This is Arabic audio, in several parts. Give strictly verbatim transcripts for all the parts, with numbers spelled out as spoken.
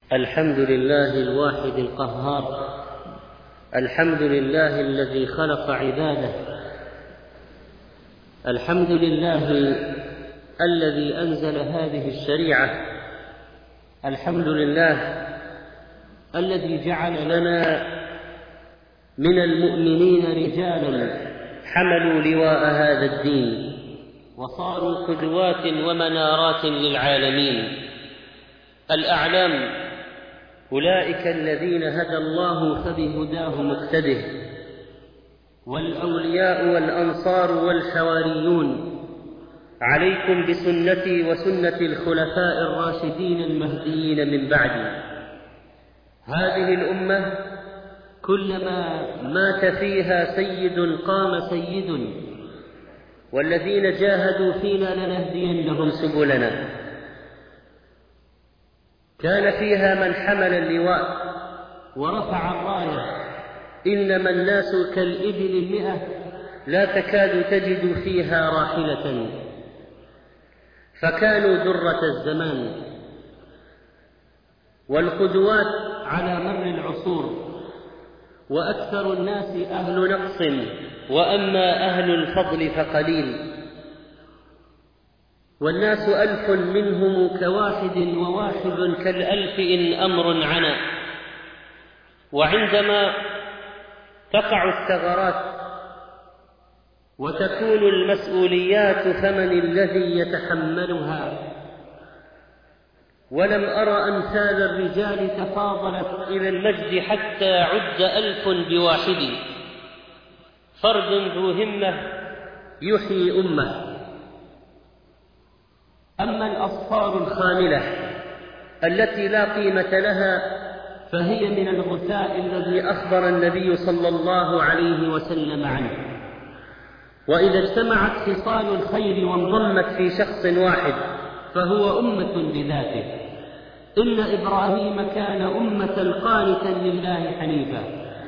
الحمد لله الواحد القهار، الحمد لله الذي خلق عباده، الحمد لله الذي أنزل هذه الشريعة، الحمد لله الذي جعل لنا من المؤمنين رجالا حملوا لواء هذا الدين وصاروا قدوات ومنارات للعالمين. الأعلام أولئك الذين هدى الله فبهداه مقتده، والأولياء والأنصار والحواريون عليكم بسنتي وسنة الخلفاء الراشدين المهديين من بعدي. هذه الأمة كلما مات فيها سيد قام سيد، والذين جاهدوا فينا لنهدينهم سبلنا. كان فيها من حمل اللواء ورفع الراية، إنما الناس كالإبل المئة لا تكاد تجد فيها راحلة، فكانوا درة الزمان والقدوات على مر العصور. وأكثر الناس أهل نقص، وأما أهل الفضل فقليل. والناس ألف منهم كواحد، وواحد كالألف إن أمر عنا. وعندما تقع الثغرات وتكون المسؤوليات فمن الذي يتحملها؟ ولم أرى أمثال الرجال تفاضلت إلى المجد حتى عد ألف بواحد. فرد ذو همة يحيي أمة. أما الأصفار الخاملة التي لا قيمة لها فهي من الغثاء الذي أخبر النبي صلى الله عليه وسلم عنه. وإذا اجتمعت خصال الخير وانضمت في شخص واحد فهو أمة بذاته. إن إبراهيم كان أمة قانتا لله حنيفا.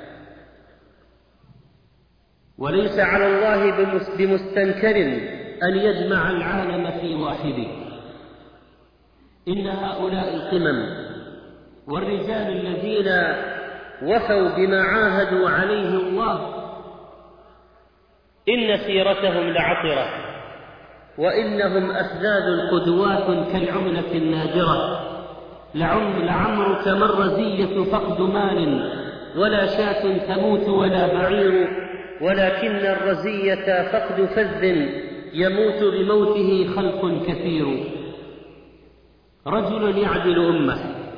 وليس على الله بمستنكر أن يجمع العالم في واحد. إن هؤلاء القمم والرجال الذين وفوا بما عاهدوا عليه الله إن سيرتهم لعطرة، وإنهم أفذاذ قدوات كالعملة النادرة. لعمرك ما الرزية فقد مال، ولا شاة تموت ولا بعير، ولكن الرزية فقد فذ يموت بموته خلق كثير. رجل يعدل أمة.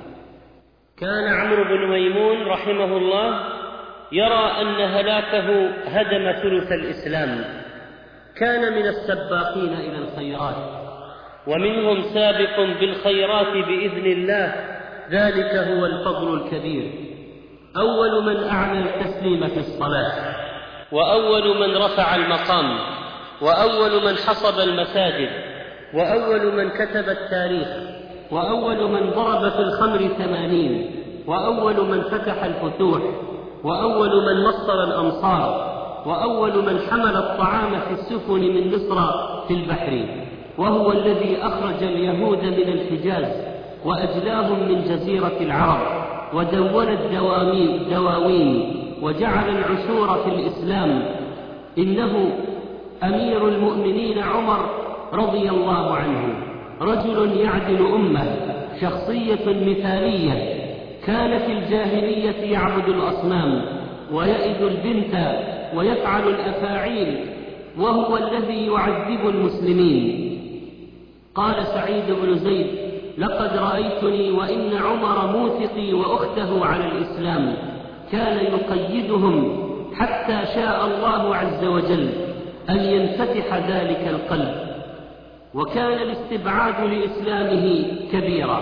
كان عمرو بن ميمون رحمه الله يرى أن هلاكه هدم ثلث الإسلام. كان من السباقين إلى الخيرات، ومنهم سابق بالخيرات بإذن الله، ذلك هو الفضل الكبير. أول من أعلى التسليم في الصلاة، وأول من رفع المقام، وأول من حصب المساجد، وأول من كتب التاريخ، وأول من ضرب في الخمر ثمانين، وأول من فتح الفتوح، وأول من مصر الأمصار، وأول من حمل الطعام في السفن من مصر في البحر، وهو الذي أخرج اليهود من الحجاز وأجلاهم من جزيرة العرب، ودون الدواوين وجعل العشور في الإسلام. إنه أمير المؤمنين عمر رضي الله عنه، رجل يعدل أمة، شخصية مثالية. كان في الجاهلية يعبد الأصنام ويئد البنت ويفعل الأفاعيل، وهو الذي يعذب المسلمين. قال سعيد بن زيد: لقد رأيتني وإن عمر موثقي وأخته على الإسلام، كان يقيدهم حتى شاء الله عز وجل أن ينفتح ذلك القلب، وكان الاستبعاد لإسلامه كبيرا.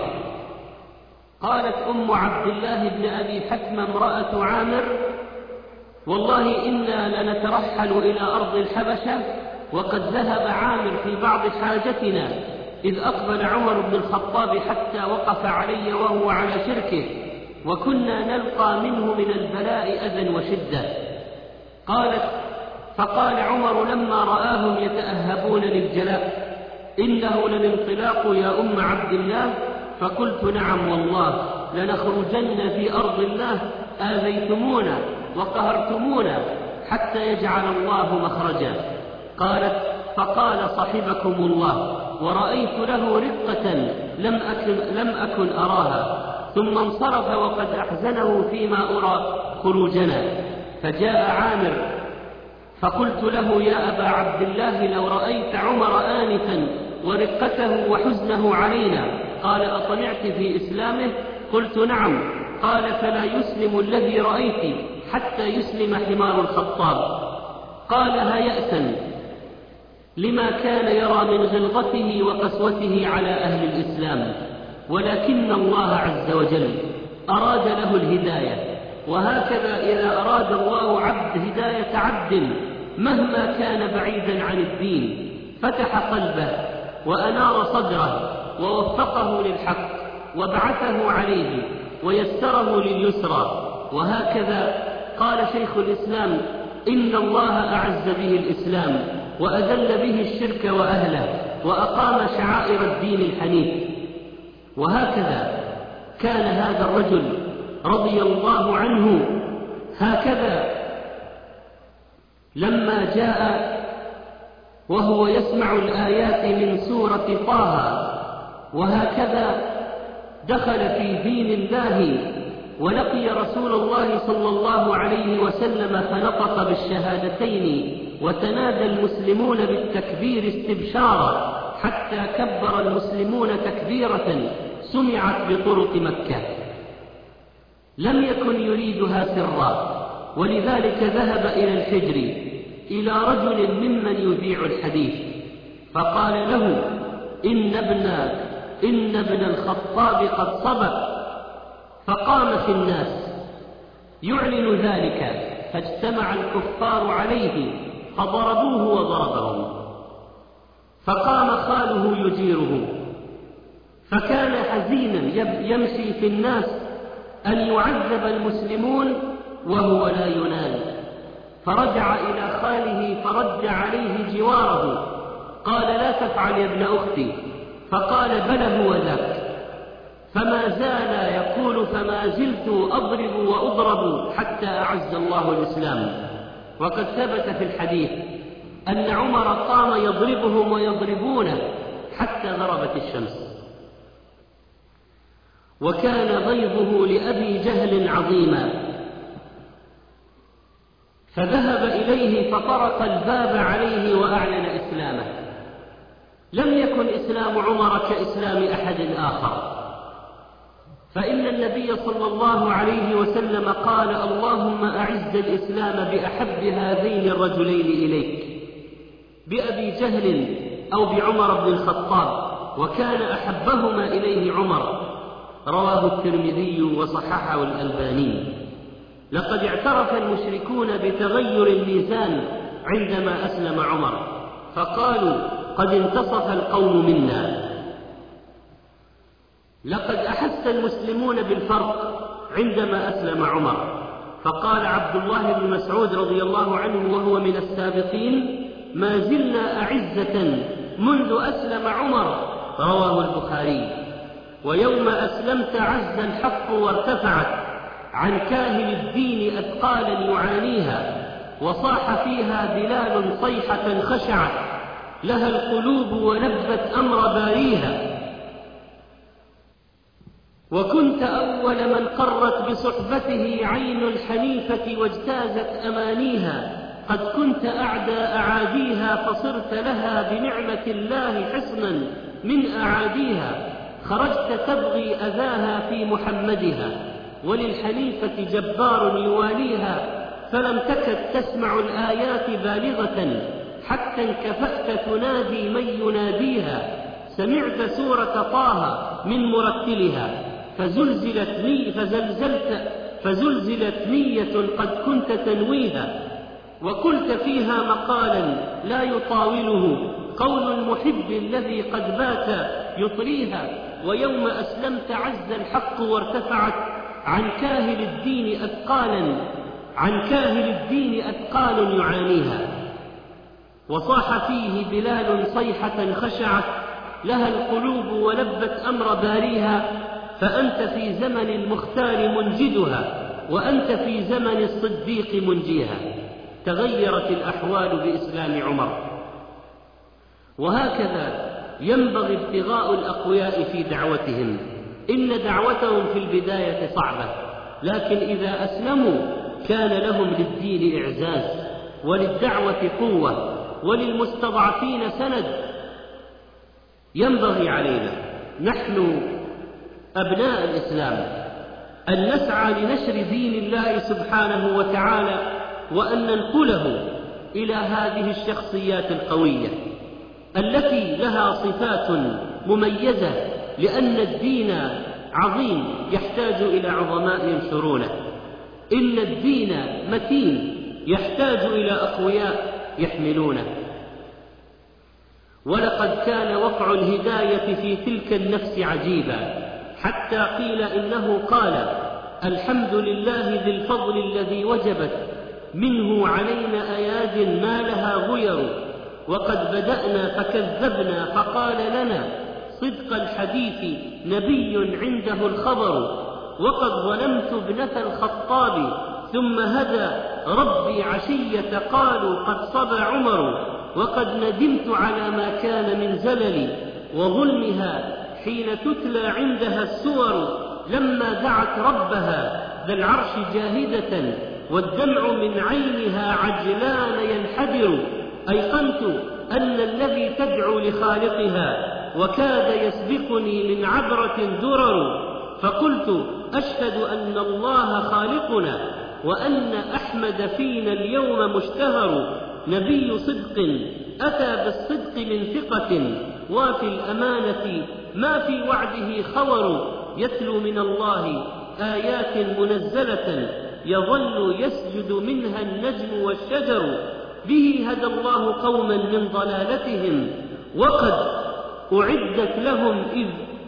قالت أم عبد الله بن أبي حكم امرأة عامر: والله إنا لنترحل إلى أرض الحبشة وقد ذهب عامر في بعض حاجتنا، إذ أقبل عمر بن الخطاب حتى وقف علي وهو على شركه، وكنا نلقى منه من البلاء أذى وشدة. قالت: فقال عمر لما رآهم يتأهبون للجلاء: إنه للانطلاق يا أم عبد الله. فقلت: نعم والله. لنخرجن في أرض الله آذيتمونا وقهرتمونا حتى يجعل الله مخرجا. قالت: فقال: صحبكم الله، ورأيت له رقة لم أكن, لم أكن أراها، ثم انصرف وقد أحزنه فيما أرى خروجنا. فجاء عامر فقلت له: يا أبا عبد الله، لو رأيت عمر آنفا ورقته وحزنه علينا. قال: أطمعت في إسلامه؟ قلت: نعم. قال: فلا يسلم الذي رأيت حتى يسلم حمار الخطاب. قالها يأسا لما كان يرى من غلظته وقسوته على أهل الإسلام، ولكن الله عز وجل أراد له الهداية. وهكذا إذا أراد الله عبد هداية عبد مهما كان بعيدا عن الدين فتح قلبه وأنار صدره ووفقه للحق وبعثه عليه ويسره لليسرى. وهكذا قال شيخ الإسلام: إن الله أعز به الإسلام وأذل به الشرك وأهله وأقام شعائر الدين الحنيف. وهكذا كان هذا الرجل رضي الله عنه، هكذا لما جاء وهو يسمع الآيات من سورة طه، وهكذا دخل في دين الله ولقي رسول الله صلى الله عليه وسلم فنطق بالشهادتين، وتنادى المسلمون بالتكبير استبشارا حتى كبر المسلمون تكبيرة سمعت بطرق مكة. لم يكن يريدها سرا، ولذلك ذهب إلى الحجر إلى رجل ممن يذيع الحديث فقال له: إن ابن, إن ابن الخطاب قد صبر. فقام في الناس يعلن ذلك، فاجتمع الكفار عليه فضربوه وضربهم. فقام خاله يجيره، فكان حزينا يمشي في الناس أن يعذب المسلمون وهو لا ينال. فرجع إلى خاله فرد عليه جواره، قال: لا تفعل يا ابن أختي. فقال: بل هو ذاك. فما زال يقول: فما زلت أضرب وأضرب حتى أعز الله الإسلام. وقد ثبت في الحديث أن عمر قام يضربهم ويضربونه حتى غربت الشمس. وكان ضيظه لأبي جهل عظيما، فذهب إليه فطرق الباب عليه وأعلن إسلامه. لم يكن إسلام عمر كإسلام أحد آخر، فإن النبي صلى الله عليه وسلم قال: اللهم أعز الإسلام بأحب هذين الرجلين إليك، بأبي جهل أو بعمر بن الخطاب، وكان أحبهما إليه عمر. رواه الترمذي وصححه الألباني. لقد اعترف المشركون بتغير الميزان عندما أسلم عمر، فقالوا: قد انتصف القوم منا. لقد أحس المسلمون بالفرق عندما أسلم عمر، فقال عبد الله بن مسعود رضي الله عنه وهو من السابقين: ما زلنا أعزة منذ أسلم عمر. رواه البخاري. ويوم أسلمت عز الحق وارتفعت عن كاهل الدين أثقالا يعانيها، وصاح فيها بلال صيحة خشعت لها القلوب ولبت أمر باريها. وكنت أول من قرت بصحبته عين الحنيفة واجتازت أمانيها، قد كنت أعدى أعاديها فصرت لها بنعمة الله حصنا من أعاديها. خرجت تبغي أذاها في محمدها، وللحنيفة جبار يواليها، فلم تكد تسمع الآيات بالغة حتى انكفأت تنادي من يناديها. سمعت سورة طه من مرتلها، فزلزلت ني فزلزلت فزلزلت نية قد كنت تنويها، وقلت فيها مقالا لا يطاوله قول المحب الذي قد بات يطريها. ويوم أسلمت عز الحق وارتفعت عن كاهل الدين أثقالا عن كاهل الدين أثقال يعانيها. وصاح فيه بلال صيحة خشعت لها القلوب ولبت أمر باريها، فأنت في زمن المختار منجدها، وأنت في زمن الصديق منجيها. تغيرت الأحوال بإسلام عمر. وهكذا ينبغي ابتغاء الأقوياء في دعوتهم. إن دعوتهم في البداية صعبة، لكن إذا أسلموا كان لهم للدين إعزاز، وللدعوة قوة، وللمستضعفين سند. ينبغي علينا نحن أبناء الإسلام أن نسعى لنشر دين الله سبحانه وتعالى، وأن ننقله إلى هذه الشخصيات القوية التي لها صفات مميزة، لأن الدين عظيم يحتاج إلى عظماء ينشرونه. إن الدين متين يحتاج إلى أقوياء يحملونه. ولقد كان وقع الهداية في تلك النفس عجيبا، حتى قيل إنه قال: الحمد لله ذي الفضل الذي وجبت منه علينا أياد ما لها غير، وقد بدأنا فكذبنا فقال لنا صدق الحديث نبي عنده الخبر، وقد ظلمت ابنة الخطاب ثم هدى ربي عشية قالوا قد صبى عمر، وقد ندمت على ما كان من زلل وظلمها حين تتلى عندها السور، لما دعت ربها ذا العرش جاهدة والدمع من عينها عجلان ينحدر، أيقنت أن الذي تدعو لخالقها وكاد يسبقني من عبرة درر، فقلت أشهد أن الله خالقنا وأن أحمد فينا اليوم مشتهر، نبي صدق أتى بالصدق من ثقة، وفي الأمانة ما في وعده خور، يتلو من الله آيات منزلة يظل يسجد منها النجم والشجر، به هدى الله قوما من ضلالتهم وقد أعدت لهم إذ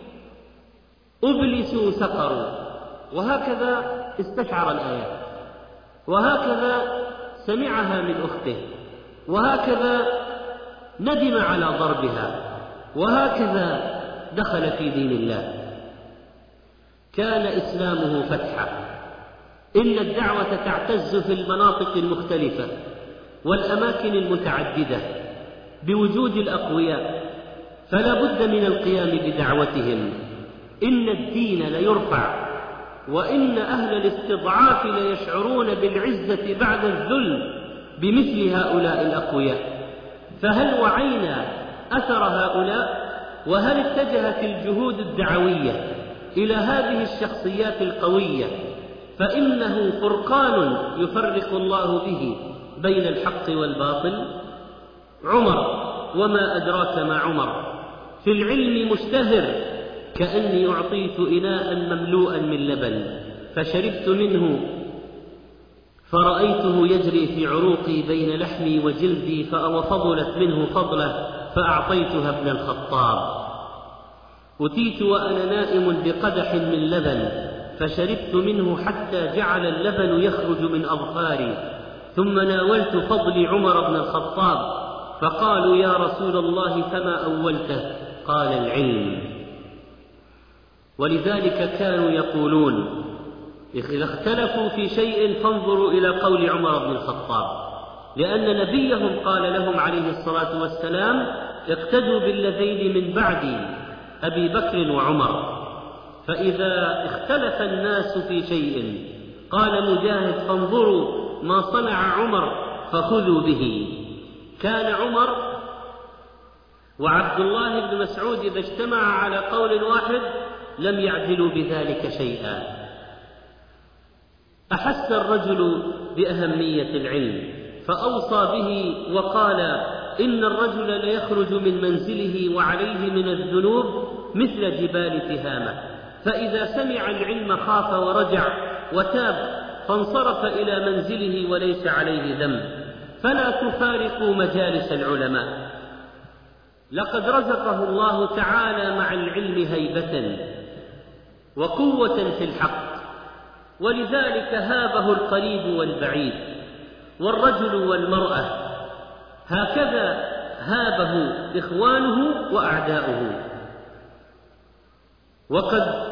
أبلسوا سقروا. وهكذا استشعر الآيات، وهكذا سمعها من أخته، وهكذا ندم على ضربها، وهكذا دخل في دين الله. كان إسلامه فتحا. إن الدعوة تعتز في المناطق المختلفة والأماكن المتعددة بوجود الأقوياء، فلا بد من القيام بدعوتهم. إن الدين ليرفع، وإن أهل الاستضعاف ليشعرون بالعزة بعد الذل بمثل هؤلاء الأقوياء. فهل وعينا أثر هؤلاء؟ وهل اتجهت الجهود الدعوية إلى هذه الشخصيات القوية؟ فإنه فرقان يفرق الله به بين الحق والباطل. عمر، وما أدراك ما عمر، في العلم مشتهر، كأني أعطيت إناء مملوءا من لبن فشربت منه فرأيته يجري في عروقي بين لحمي وجلدي ففضلت منه فضلة فأعطيتها ابن الخطاب. أتيت وأنا نائم بقدح من لبن فشربت منه حتى جعل اللبن يخرج من أظفاري، ثم ناولت فضل عمر بن الخطاب فقالوا يا رسول الله فما أولته؟ قال العلم. ولذلك كانوا يقولون إذا اختلفوا في شيء فانظروا إلى قول عمر بن الخطاب، لأن نبيهم قال لهم عليه الصلاة والسلام اقتدوا بالذين من بعدي أبي بكر وعمر. فإذا اختلف الناس في شيء قال مجاهد فانظروا ما صنع عمر فخذوا به. كان عمر وعبد الله بن مسعود إذا اجتمعا على قول واحد لم يعدلوا بذلك شيئا. أحس الرجل بأهمية العلم فأوصى به وقال إن الرجل ليخرج من منزله وعليه من الذنوب مثل جبال تهامة، فإذا سمع العلم خاف ورجع وتاب فانصرف إلى منزله وليس عليه ذنب، فلا تفارقوا مجالس العلماء. لقد رزقه الله تعالى مع العلم هيبة وقوة في الحق، ولذلك هابه القريب والبعيد والرجل والمرأة، هكذا هابه إخوانه وأعداؤه. وقد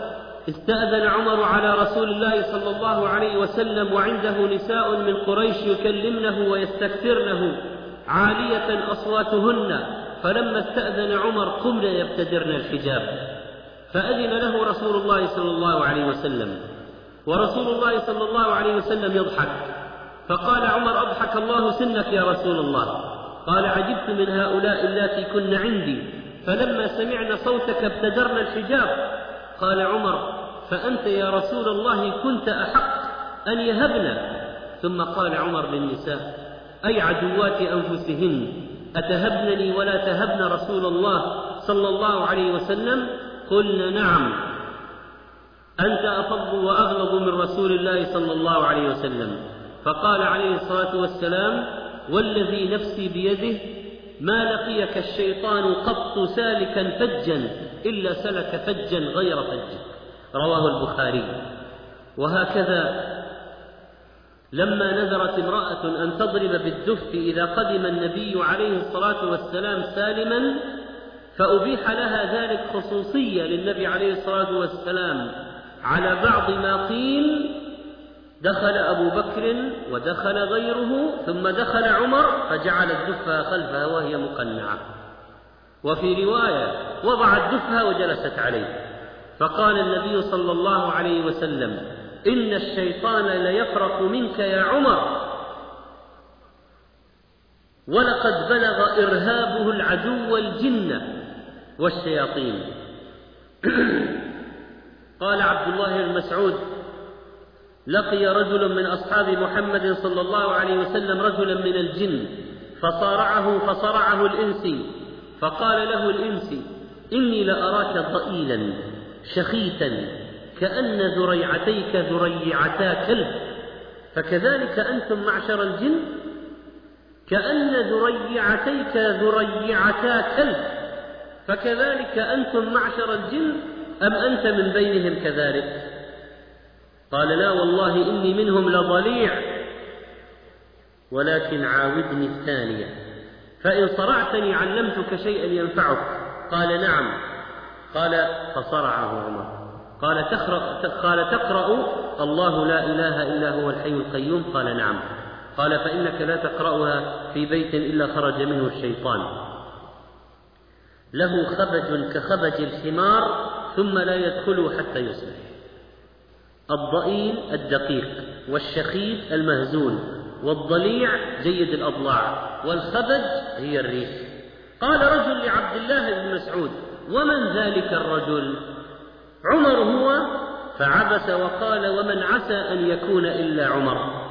استأذن عمر على رسول الله صلى الله عليه وسلم وعنده نساء من قريش يكلمنه ويستكثرنه عالية أصواتهن، فلما استأذن عمر قمن يبتدرن الحجاب، فأذن له رسول الله صلى الله عليه وسلم، ورسول الله صلى الله عليه وسلم يضحك، فقال عمر: أضحك الله سنك يا رسول الله. قال: عجبت من هؤلاء اللاتي كن عندي، فلما سمعنا صوتك ابتدرنا الحجاب. قال عمر: فأنت يا رسول الله كنت أحق أن يهبنا. ثم قال عمر للنساء: أي عدوات أنفسهن، أتهبنني ولا تهبن رسول الله صلى الله عليه وسلم؟ قلنا: نعم، أنت أفض وأغلظ من رسول الله صلى الله عليه وسلم. فقال عليه الصلاة والسلام: والذي نفسي بيده ما لقيك الشيطان قط سالكا فجا إلا سلك فجا غير فج. رواه البخاري. وهكذا لما نذرت امرأة أن تضرب بالدف إذا قدم النبي عليه الصلاة والسلام سالما، فأبيح لها ذلك خصوصية للنبي عليه الصلاة والسلام على بعض ما قيل، دخل أبو بكر ودخل غيره ثم دخل عمر فجعل الدفها خلفها وهي مقنعة، وفي رواية وضعت دفها وجلست عليه، فقال النبي صلى الله عليه وسلم: إن الشيطان ليفرق منك يا عمر، ولقد بلغ إرهابه العدو الجن والشياطين. قال عبد الله بن مسعود: لقي رجل من أصحاب محمد صلى الله عليه وسلم رجلا من الجن فصارعه فصرعه الإنسي، فقال له الإنسي: إني لأراك ضئيلا شخيتا كأن ذريعتيك ذريعتا كلب، فكذلك أنتم معشر الجن، كأن ذريعتيك ذريعتا كلب، فكذلك أنتم معشر الجن، أم أنت من بينهم كذلك؟ قال: لا والله إني منهم لضليع، ولكن عاودني الثانية، فإن صرعتني علمتك شيئا ينفعك. قال: نعم. قال: فصرعه عمر. قال: تقرأ, قال تقرأ الله لا إله إلا هو الحي القيوم؟ قال: نعم. قال: فإنك لا تقرأها في بيت إلا خرج منه الشيطان، له خبج كخبج الحمار ثم لا يدخله حتى يصبح. الضئيل الدقيق، والشخيث المهزول، والضليع جيد الأضلاع، والخبج هي الريح. قال رجل لعبد الله بن مسعود: ومن ذلك الرجل؟ عمر هو؟ فعبس وقال: ومن عسى أن يكون إلا عمر.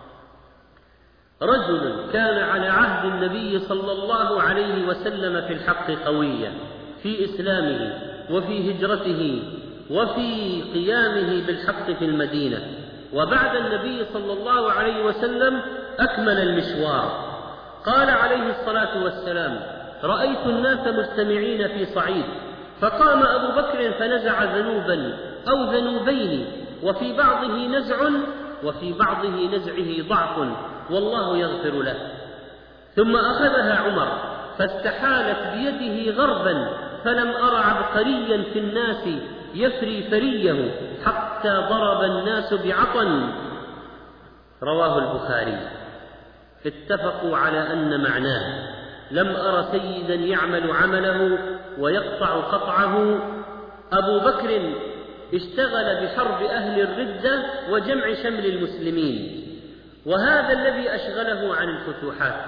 رجل كان على عهد النبي صلى الله عليه وسلم في الحق قويا، في إسلامه وفي هجرته وفي قيامه بالحق في المدينة، وبعد النبي صلى الله عليه وسلم أكمل المشوار. قال عليه الصلاة والسلام: رأيت الناس مجتمعين في صعيد، فقام أبو بكر فنزع ذنوبا أو ذنوبين، وفي بعضه نزع وفي بعضه نزعه ضعف، والله يغفر له. ثم أخذها عمر فاستحالت بيده غربا، فلم أر عبقريا في الناس يفري فريه حتى ضرب الناس بعطن. رواه البخاري. اتفقوا على أن معناه: لم أر سيدا يعمل عمله ويقطع قطعه. أبو بكر اشتغل بحرب أهل الردة وجمع شمل المسلمين، وهذا الذي أشغله عن الفتوحات.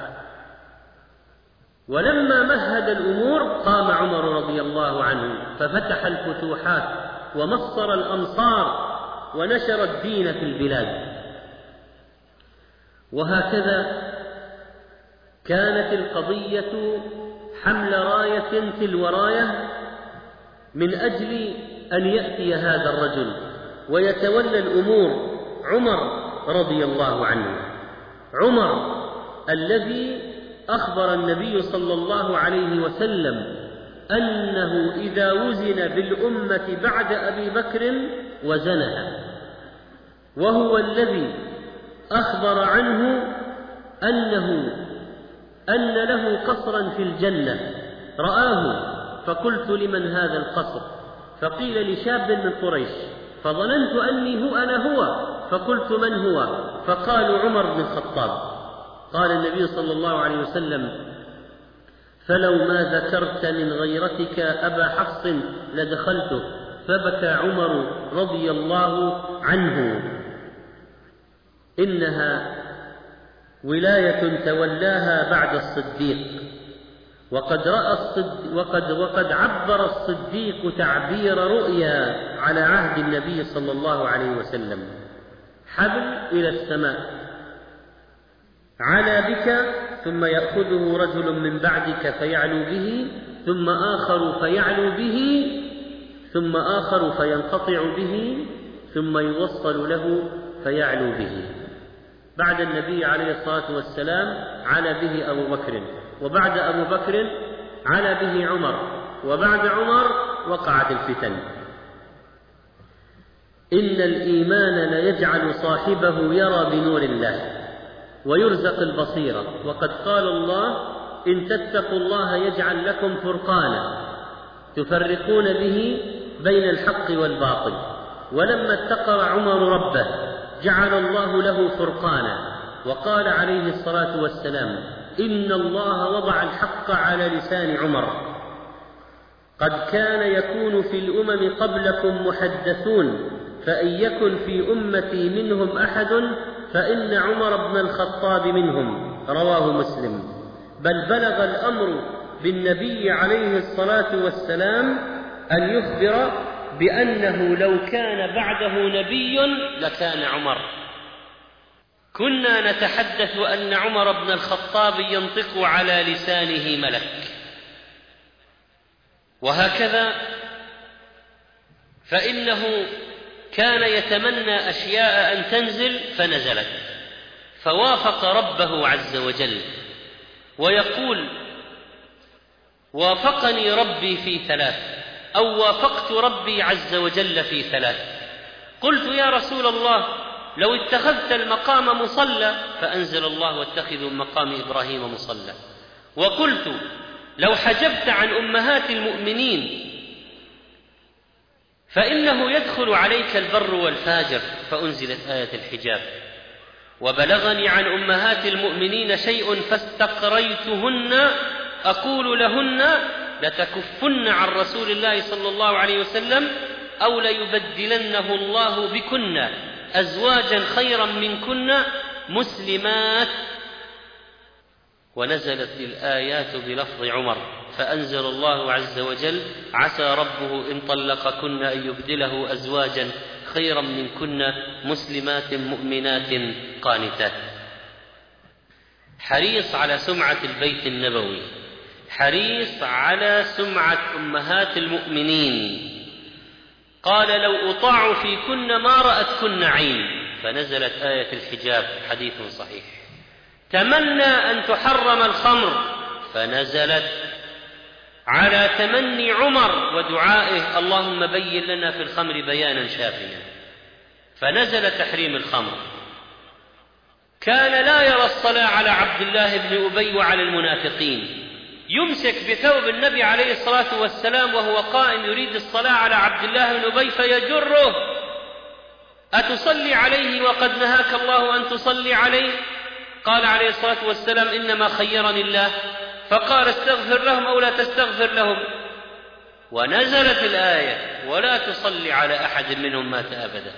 ولما مهد الأمور قام عمر رضي الله عنه ففتح الفتوحات ومصر الأمصار ونشر الدين في البلاد. وهكذا كانت القضية حمل راية تلو راية من أجل أن يأتي هذا الرجل ويتولى الأمور عمر رضي الله عنه. عمر الذي أخبر النبي صلى الله عليه وسلم أنه إذا وزن بالأمة بعد أبي بكر وزنها، وهو الذي أخبر عنه أنه أن له قصرا في الجنة رآه، فقلت: لمن هذا القصر؟ فقيل: لشاب من قريش. فظننت أني هو أنا هو، فقلت من هو؟ فقالوا عمر بن الخطاب. قال النبي صلى الله عليه وسلم: فلو ما ذكرت من غيرتك أبا حفص لدخلته. فبكى عمر رضي الله عنه. إنها ولاية تولاها بعد الصديق، وقد رأى الصديق وقد, وقد عبر الصديق تعبير رؤيا على عهد النبي صلى الله عليه وسلم: حبل إلى السماء علا بك، ثم يأخذه رجل من بعدك فيعلو به، ثم آخر فيعلو به، ثم آخر فينقطع به، ثم يوصل له فيعلو به. بعد النبي عليه الصلاة والسلام علا به أبو بكر، وبعد أبو بكر علا به عمر، وبعد عمر وقعت الفتن. إن الإيمان ليجعل صاحبه يرى بنور الله ويرزق البصيرة، وقد قال الله: إن تتقوا الله يجعل لكم فرقانا تفرقون به بين الحق والباطل. ولما اتقى عمر ربه جعل الله له فرقانا، وقال عليه الصلاة والسلام: إن الله وضع الحق على لسان عمر. قد كان يكون في الأمم قبلكم محدثون، فإن يكن في أمتي منهم أحد فإن عمر بن الخطاب منهم. رواه مسلم. بل بلغ الأمر بالنبي عليه الصلاة والسلام أن يخبر بأنه لو كان بعده نبي لكان عمر. كنا نتحدث أن عمر بن الخطاب ينطق على لسانه ملك، وهكذا فإنه كان يتمنى أشياء أن تنزل فنزلت، فوافق ربه عز وجل، ويقول: وافقني ربي في ثلاث، أو وافقت ربي عز وجل في ثلاث. قلت: يا رسول الله، لو اتخذت المقام مصلى، فأنزل الله: واتخذوا مقام إبراهيم مصلى. وقلت: لو حجبت عن أمهات المؤمنين فإنه يدخل عليك البر والفاجر، فأنزلت آية الحجاب. وبلغني عن أمهات المؤمنين شيء فاستقريتهن أقول لهن: لتكفن عن رسول الله صلى الله عليه وسلم، أو ليبدلنه الله بكن أزواجا خيرا منكن مسلمات. ونزلت الآيات بلفظ عمر، فأنزل الله عز وجل: عسى ربه إن طلقكن أن يبدله أزواجا خيرا منكن مسلمات مؤمنات قانتات. حريص على سمعة البيت النبوي، حريص على سمعة أمهات المؤمنين. قال: لو أطاع فيكن ما رأتكن عين، فنزلت آية الحجاب، حديث صحيح. تمنى أن تحرم الخمر، فنزلت على تمني عمر ودعائه: اللهم بين لنا في الخمر بيانا شافيا، فنزل تحريم الخمر. كان لا يرى الصلاة على عبد الله بن أبي وعلى المنافقين، يمسك بثوب النبي عليه الصلاة والسلام وهو قائم يريد الصلاة على عبد الله بن أبي فيجره: أتصلي عليه وقد نهاك الله أن تصلي عليه؟ قال عليه الصلاة والسلام: إنما خيرني الله، فقال: استغفر لهم أو لا تستغفر لهم. ونزلت الآية: ولا تصلي على أحد منهم مات أبدا.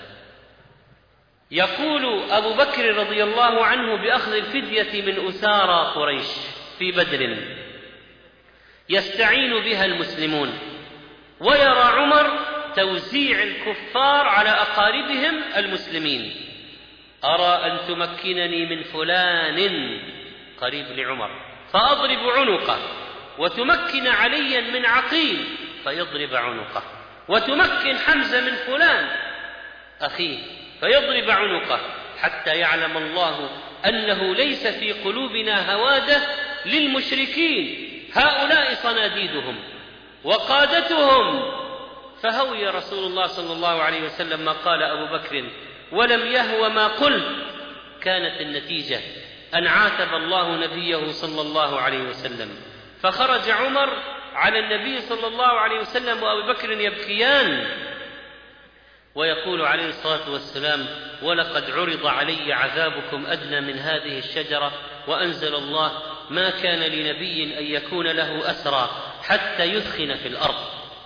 يقول أبو بكر رضي الله عنه بأخذ الفدية من أسارى قريش في بدر يستعين بها المسلمون، ويرى عمر توزيع الكفار على أقاربهم المسلمين: أرى أن تمكنني من فلان قريب لعمر فأضرب عنقه، وتمكن عليا من عقيل فيضرب عنقه، وتمكن حمزة من فلان أخيه فيضرب عنقه، حتى يعلم الله أنه ليس في قلوبنا هوادة للمشركين، هؤلاء صناديدهم وقادتهم. فهوي رسول الله صلى الله عليه وسلم ما قال أبو بكر ولم يهو ما قلت. كانت النتيجة أن عاتب الله نبيه صلى الله عليه وسلم، فخرج عمر على النبي صلى الله عليه وسلم وأبو بكر يبكيان، ويقول عليه الصلاة والسلام: ولقد عرض علي عذابكم أدنى من هذه الشجرة، وأنزل الله: ما كان لنبي أن يكون له أسرى حتى يثخن في الأرض.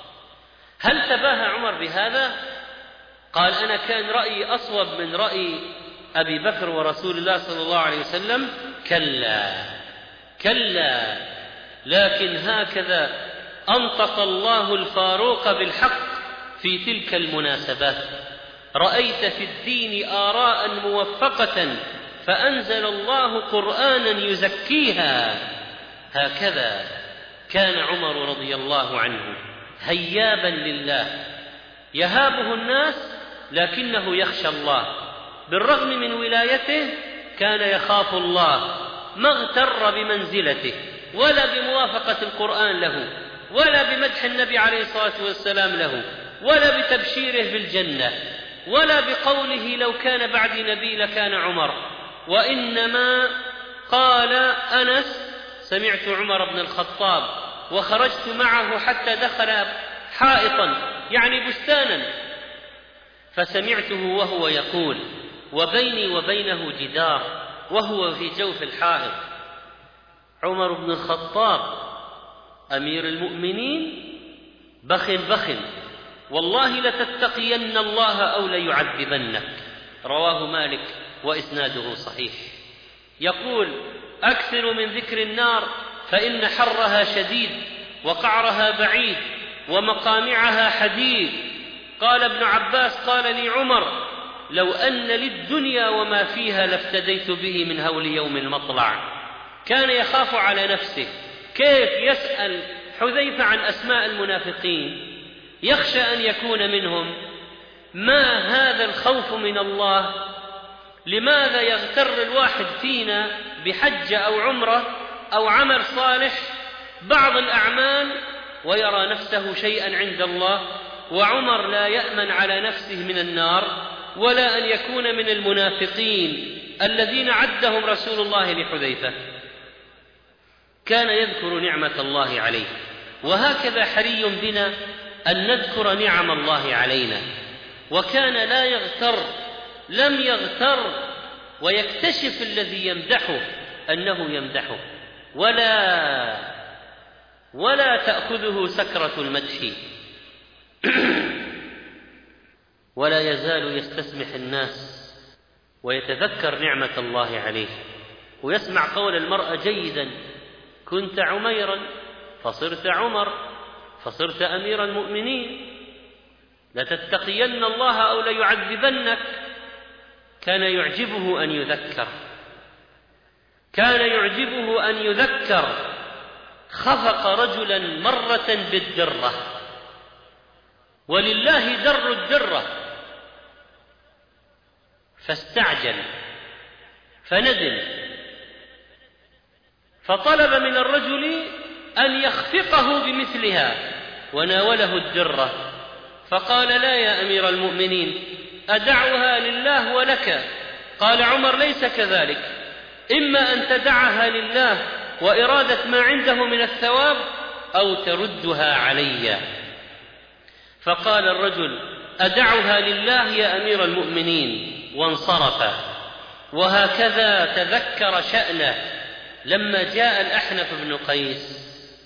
هل تباهى عمر بهذا؟ قال: أنا كان رأيي أصوب من رأي أبي بكر ورسول الله صلى الله عليه وسلم. كلا كلا، لكن هكذا أنطق الله الفاروق بالحق في تلك المناسبات: رأيت في الدين آراء موفقة فأنزل الله قرآنا يزكيها. هكذا كان عمر رضي الله عنه، هيابا لله، يهابه الناس لكنه يخشى الله، بالرغم من ولايته كان يخاف الله، ما اغتر بمنزلته ولا بموافقة القرآن له، ولا بمدح النبي عليه الصلاة والسلام له، ولا بتبشيره بالجنة، ولا بقوله: لو كان بعدي نبي لكان عمر. وإنما قال أنس: سمعت عمر بن الخطاب وخرجت معه حتى دخل حائطا، يعني بستانا، فسمعته وهو يقول: وبيني وبينه جدار، وهو في جوف الحائط. عمر بن الخطاب أمير المؤمنين، بخ بخ، والله لتتقين الله أو ليعذبنك. رواه مالك وإسناده صحيح. يقول: أكثر من ذكر النار فإن حرها شديد وقعرها بعيد ومقامعها حديد. قال ابن عباس: قال لي عمر: لو أن للدنيا وما فيها لافتديت به من هول يوم المطلع. كان يخاف على نفسه. كيف يسأل حذيفة عن أسماء المنافقين؟ يخشى أن يكون منهم. ما هذا الخوف من الله؟ لماذا يغتر الواحد فينا بحج أو عمرة أو عمل صالح، بعض الأعمال، ويرى نفسه شيئا عند الله؟ وعمر لا يأمن على نفسه من النار ولا أن يكون من المنافقين الذين عدهم رسول الله لحذيفة. كان يذكر نعمة الله عليه، وهكذا حري بنا أن نذكر نعم الله علينا. وكان لا يغتر، لم يغتر ويكتشف الذي يمدحه أنه يمدحه، ولا ولا تأخذه سكرة المدح، ولا يزال يستسمح الناس ويتذكر نعمة الله عليه، ويسمع قول المرأة جيدا: كنت عميرا فصرت عمر فصرت أمير المؤمنين، لتتقين الله أو ليعذبنك. كان يعجبه أن يذكر، كان يعجبه أن يذكر. خفق رجلا مرة بالدرة، ولله در الدرة، فاستعجل فندم، فطلب من الرجل أن يخفقه بمثلها، وناوله الدرة، فقال: لا يا أمير المؤمنين، أدعها لله ولك. قال عمر: ليس كذلك، إما أن تدعها لله وإرادة ما عنده من الثواب، أو تردها علي. فقال الرجل: أدعها لله يا أمير المؤمنين، وانصرف. وهكذا تذكر شأنه لما جاء الأحنف بن قيس.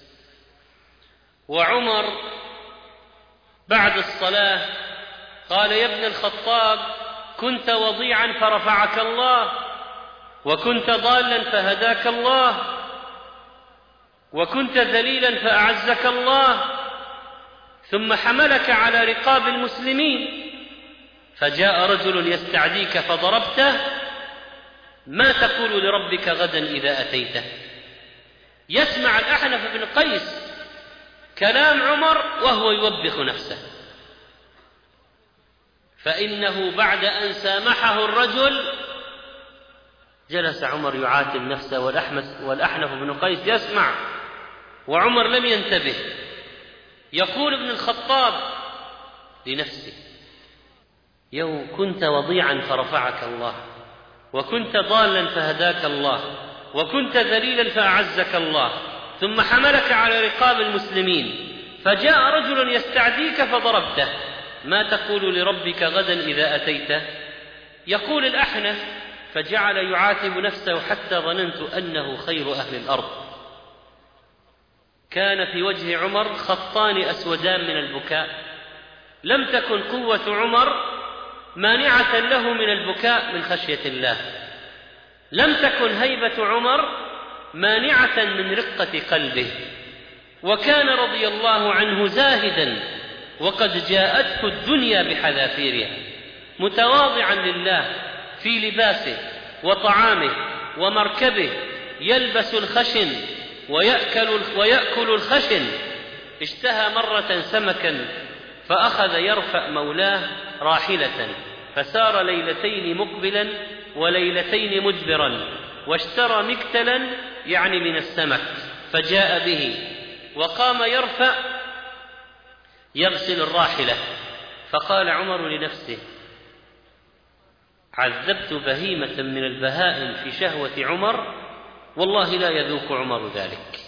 وعمر بعد الصلاة قال: يا ابن الخطاب، كنت وضيعا فرفعك الله، وكنت ضالا فهداك الله، وكنت ذليلا فأعزك الله، ثم حملك على رقاب المسلمين، فجاء رجل يستعديك فضربته. ما تقول لربك غدا إذا أتيته؟ يسمع الأحنف بن قيس كلام عمر وهو يوبخ نفسه، فإنه بعد أن سامحه الرجل جلس عمر يعاتب نفسه، والأحنف بن قيس يسمع وعمر لم ينتبه. يقول ابن الخطاب لنفسه: يوم كنت وضيعا فرفعك الله، وكنت ضالا فهداك الله، وكنت ذليلا فأعزك الله، ثم حملك على رقاب المسلمين، فجاء رجل يستعديك فضربته. ما تقول لربك غدا إذا أتيته؟ يقول الأحنف: فجعل يعاتب نفسه حتى ظننت أنه خير أهل الأرض. كان في وجه عمر خطان أسودان من البكاء، لم تكن قوة عمر مانعة له من البكاء من خشية الله، لم تكن هيبة عمر مانعة من رقة قلبه، وكان رضي الله عنه زاهدا وقد جاءته الدنيا بحذافيرها، متواضعا لله في لباسه وطعامه ومركبه، يلبس الخشن ويأكل, ويأكل الخشن. اشتهى مرة سمكا فأخذ يرفع مولاه راحلة، فسار ليلتين مقبلا وليلتين مدبرا، واشترى مكتلا يعني من السمك فجاء به، وقام يرفع يغسل الراحلة. فقال عمر لنفسه: عذبت بهيمة من البهائم في شهوة عمر، والله لا يذوق عمر ذلك.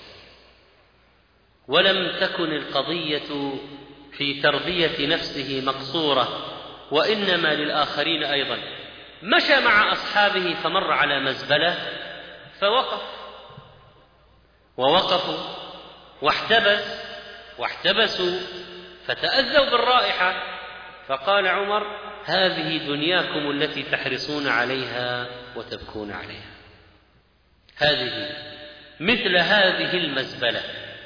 ولم تكن القضية في تربية نفسه مقصورة، وإنما للآخرين أيضا. مشى مع أصحابه فمر على مزبلة فوقف، ووقفوا واحتبس واحتبسوا فتأذوا بالرائحة، فقال عمر: هذه دنياكم التي تحرصون عليها وتبكون عليها، هذه مثل هذه المزبلة.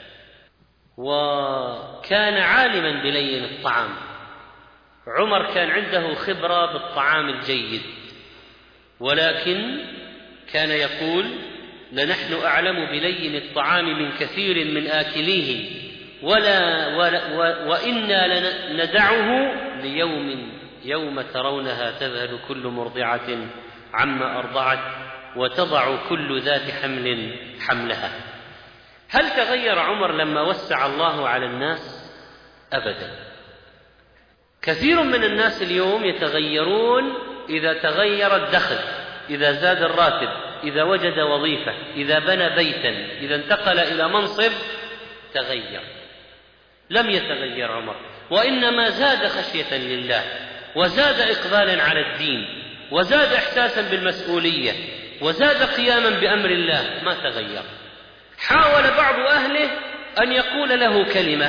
وكان عالما بلين الطعام، عمر كان عنده خبرة بالطعام الجيد، ولكن كان يقول: لنحن أعلم بلين الطعام من كثير من آكليه، ولا ولا وإنا لندعه ليوم يوم ترونها تذهل كل مرضعة عما أرضعت وتضع كل ذات حمل حملها. هل تغير عمر لما وسع الله على الناس؟ أبدا. كثير من الناس اليوم يتغيرون إذا تغير الدخل، إذا زاد الراتب، إذا وجد وظيفة، إذا بنى بيتا، إذا انتقل إلى منصب تغير. لم يتغير عمر، وإنما زاد خشية لله، وزاد إقبالا على الدين، وزاد إحساسا بالمسؤولية، وزاد قياما بأمر الله، ما تغير. حاول بعض أهله أن يقول له كلمة،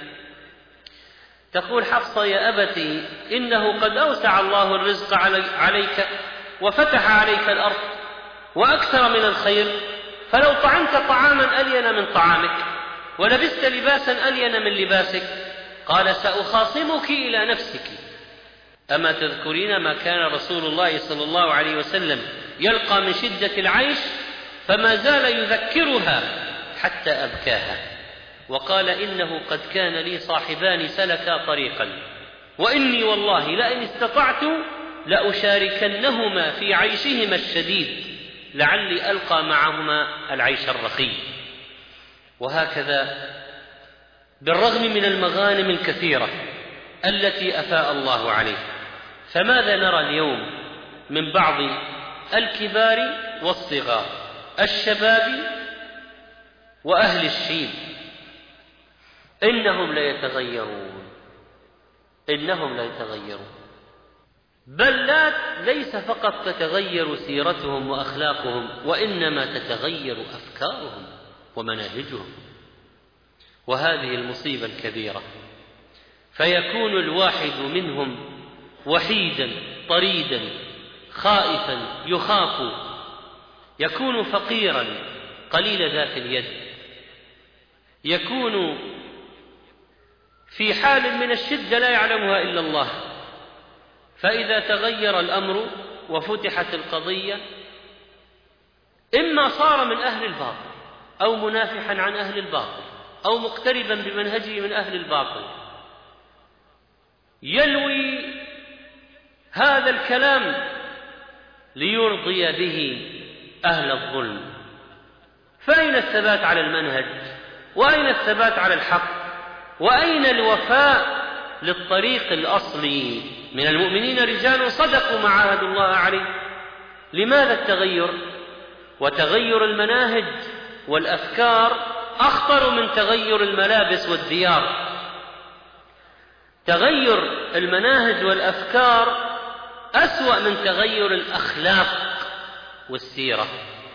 تقول حفصة: يا أبتي إنه قد أوسع الله الرزق عليك وفتح عليك الأرض وأكثر من الخير، فلو طعمت طعاما ألين من طعامك ولبست لباسا ألين من لباسك. قال: سأخاصمك إلى نفسك. أما تذكرين ما كان رسول الله صلى الله عليه وسلم يلقى من شدة العيش فما زال يذكرها حتى أبكاها، وقال: إنه قد كان لي صاحبان سلكا طريقا، وإني والله لئن استطعت لأشاركنهما في عيشهما الشديد لعلي ألقى معهما العيش الرخي. وهكذا بالرغم من المغانم الكثيرة التي أفاء الله عليه، فماذا نرى اليوم من بعض الكبار والصغار، الشباب وأهل الشيب؟ إنهم لا يتغيرون، إنهم لا يتغيرون، بل لا ليس فقط تتغير سيرتهم وأخلاقهم، وإنما تتغير أفكارهم ومناهجهم، وهذه المصيبة الكبيرة. فيكون الواحد منهم وحيدا طريدا خائفا يخاف، يكون فقيرا قليل ذات اليد، يكون في حال من الشدة لا يعلمها إلا الله. فإذا تغير الأمر وفتحت القضية، إما صار من أهل الباطل أو منافحا عن أهل الباطل أو مقتربا بمنهجه من أهل الباطل، يلوي هذا الكلام ليرضي به أهل الظلم. فأين الثبات على المنهج؟ وأين الثبات على الحق؟ وأين الوفاء للطريق الأصلي؟ من المؤمنين رجال صدقوا ما عاهدوا الله عليه. لماذا التغير؟ وتغير المناهج والأفكار أخطر من تغير الملابس والديار. تغير المناهج والأفكار أسوأ من تغير الأخلاق والسيرة،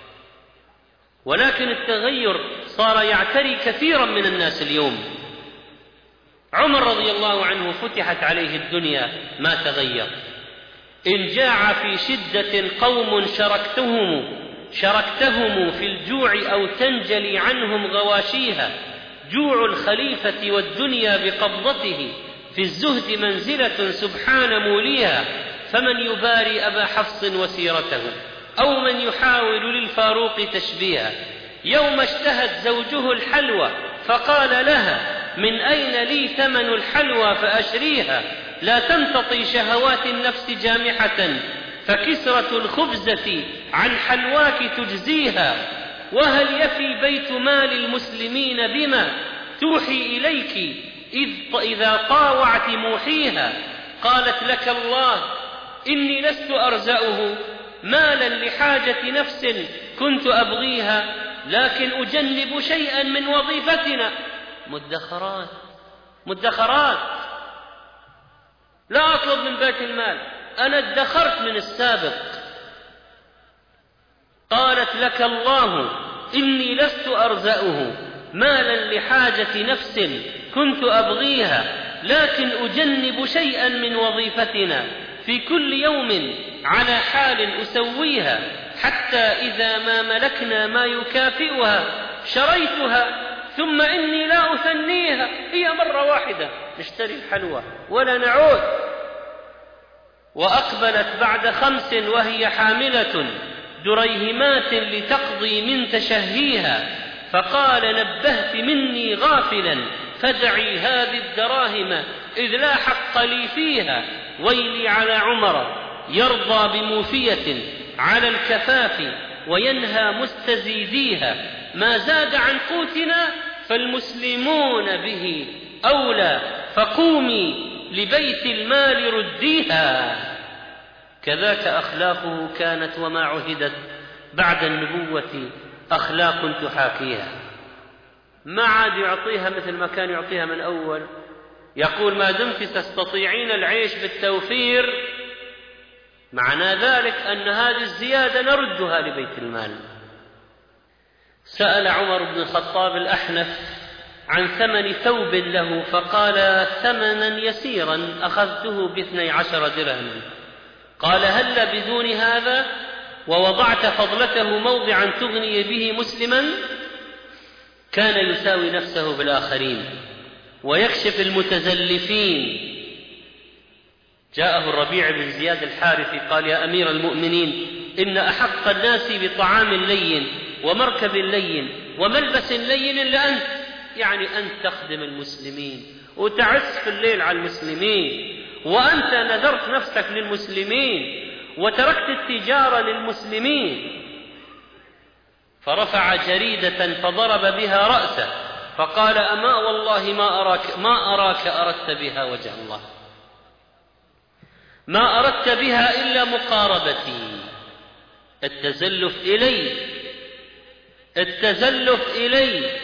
ولكن التغير صار يعتري كثيرا من الناس اليوم. عمر رضي الله عنه فتحت عليه الدنيا ما تغير. إن جاع في شدة قوم شركتهم شركتهم في الجوع أو تنجلي عنهم غواشيها. جوع الخليفة والدنيا بقبضته، في الزهد منزلة سبحان موليها. فمن يباري أبا حفص وسيرته، أو من يحاول للفاروق تشبيها. يوم اشتهت زوجه الحلوى فقال لها من أين لي ثمن الحلوى فأشريها. لا تمتطي شهوات النفس جامحة، فكسرة الخبزة عن حلواك تجزيها. وهل يفي بيت مال المسلمين بما توحي إليك إذا طاوعت موحيها. قالت لك الله إني لست أرزأه، مالا لحاجة نفس كنت أبغيها، لكن أجنب شيئا من وظيفتنا. مدخرات مدخرات لا أطلب من بيت المال، أنا ادخرت من السابق. قالت لك الله إني لست أرزأه، مالا لحاجة نفس كنت أبغيها، لكن أجنب شيئا من وظيفتنا، في كل يوم على حال أسويها، حتى إذا ما ملكنا ما يكافئها شريتها، ثم إني لا أثنيها. هي مرة واحدة نشتري الحلوى ولا نعود. وأقبلت بعد خمس وهي حاملة دريهمات لتقضي من تشهيها، فقال نبهت مني غافلا، فدعي هذه الدراهم إذ لا حق لي فيها. ويلي على عمر يرضى بموفية على الكفاف وينهى مستزيديها. ما زاد عن قوتنا فالمسلمون به أولى، فقومي لبيت المال رديها. كذاك أخلاقه كانت، وما عهدت بعد النبوة أخلاق تحاكيها. ما عاد يعطيها مثل ما كان يعطيها من أول. يقول ما دمت تستطيعين العيش بالتوفير، معنى ذلك أن هذه الزيادة نردها لبيت المال. سأل عمر بن الخطاب الأحنف عن ثمن ثوب له، فقال ثمنا يسيرا أخذته باثني عشر درهما. قال هل بدون هذا ووضعت فضلته موضعا تغني به مسلما؟ كان يساوي نفسه بالآخرين ويكشف المتزلفين. جاءه الربيع بن زياد الحارثي قال يا أمير المؤمنين، إن أحق الناس بطعام لين ومركب لين وملبس لين إلا أنت، يعني أنت تخدم المسلمين وتعس في الليل على المسلمين، وأنت نذرت نفسك للمسلمين وتركت التجارة للمسلمين. فرفع جريدة فضرب بها رأسه فقال أما والله ما أراك, ما أراك أردت بها وجه الله، ما أردت بها إلا مقاربتي، التزلف إلي التزلف إلي.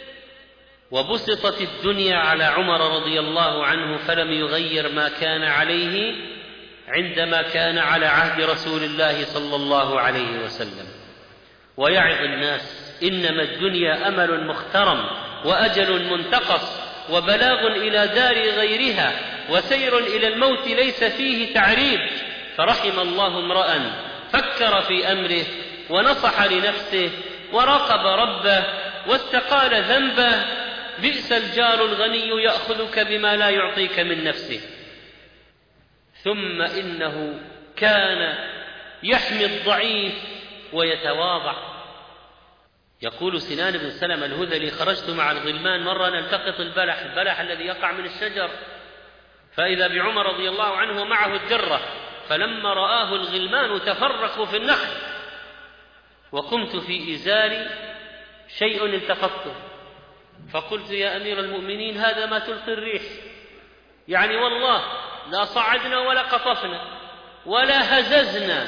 وبسطت الدنيا على عمر رضي الله عنه، فلم يغير ما كان عليه عندما كان على عهد رسول الله صلى الله عليه وسلم. ويعظ الناس إنما الدنيا أمل مخترم وأجل منتقص وبلاغ إلى دار غيرها وسير إلى الموت ليس فيه تعريج. فرحم الله امرأ فكر في أمره ونصح لنفسه وراقب ربه واستقال ذنبه. بئس الجار الغني يأخذك بما لا يعطيك من نفسه. ثم إنه كان يحمي الضعيف ويتواضع. يقول سنان بن سلمة الهذلي خرجت مع الغلمان مرة نلتقط البلح البلح الذي يقع من الشجر، فإذا بعمر رضي الله عنه معه الدرة، فلما رآه الغلمان تفرقوا في النخل، وقمت في إزاري شيء التقطته، فقلت يا أمير المؤمنين هذا ما تلقي الريح، يعني والله لا صعدنا ولا قطفنا ولا هززنا،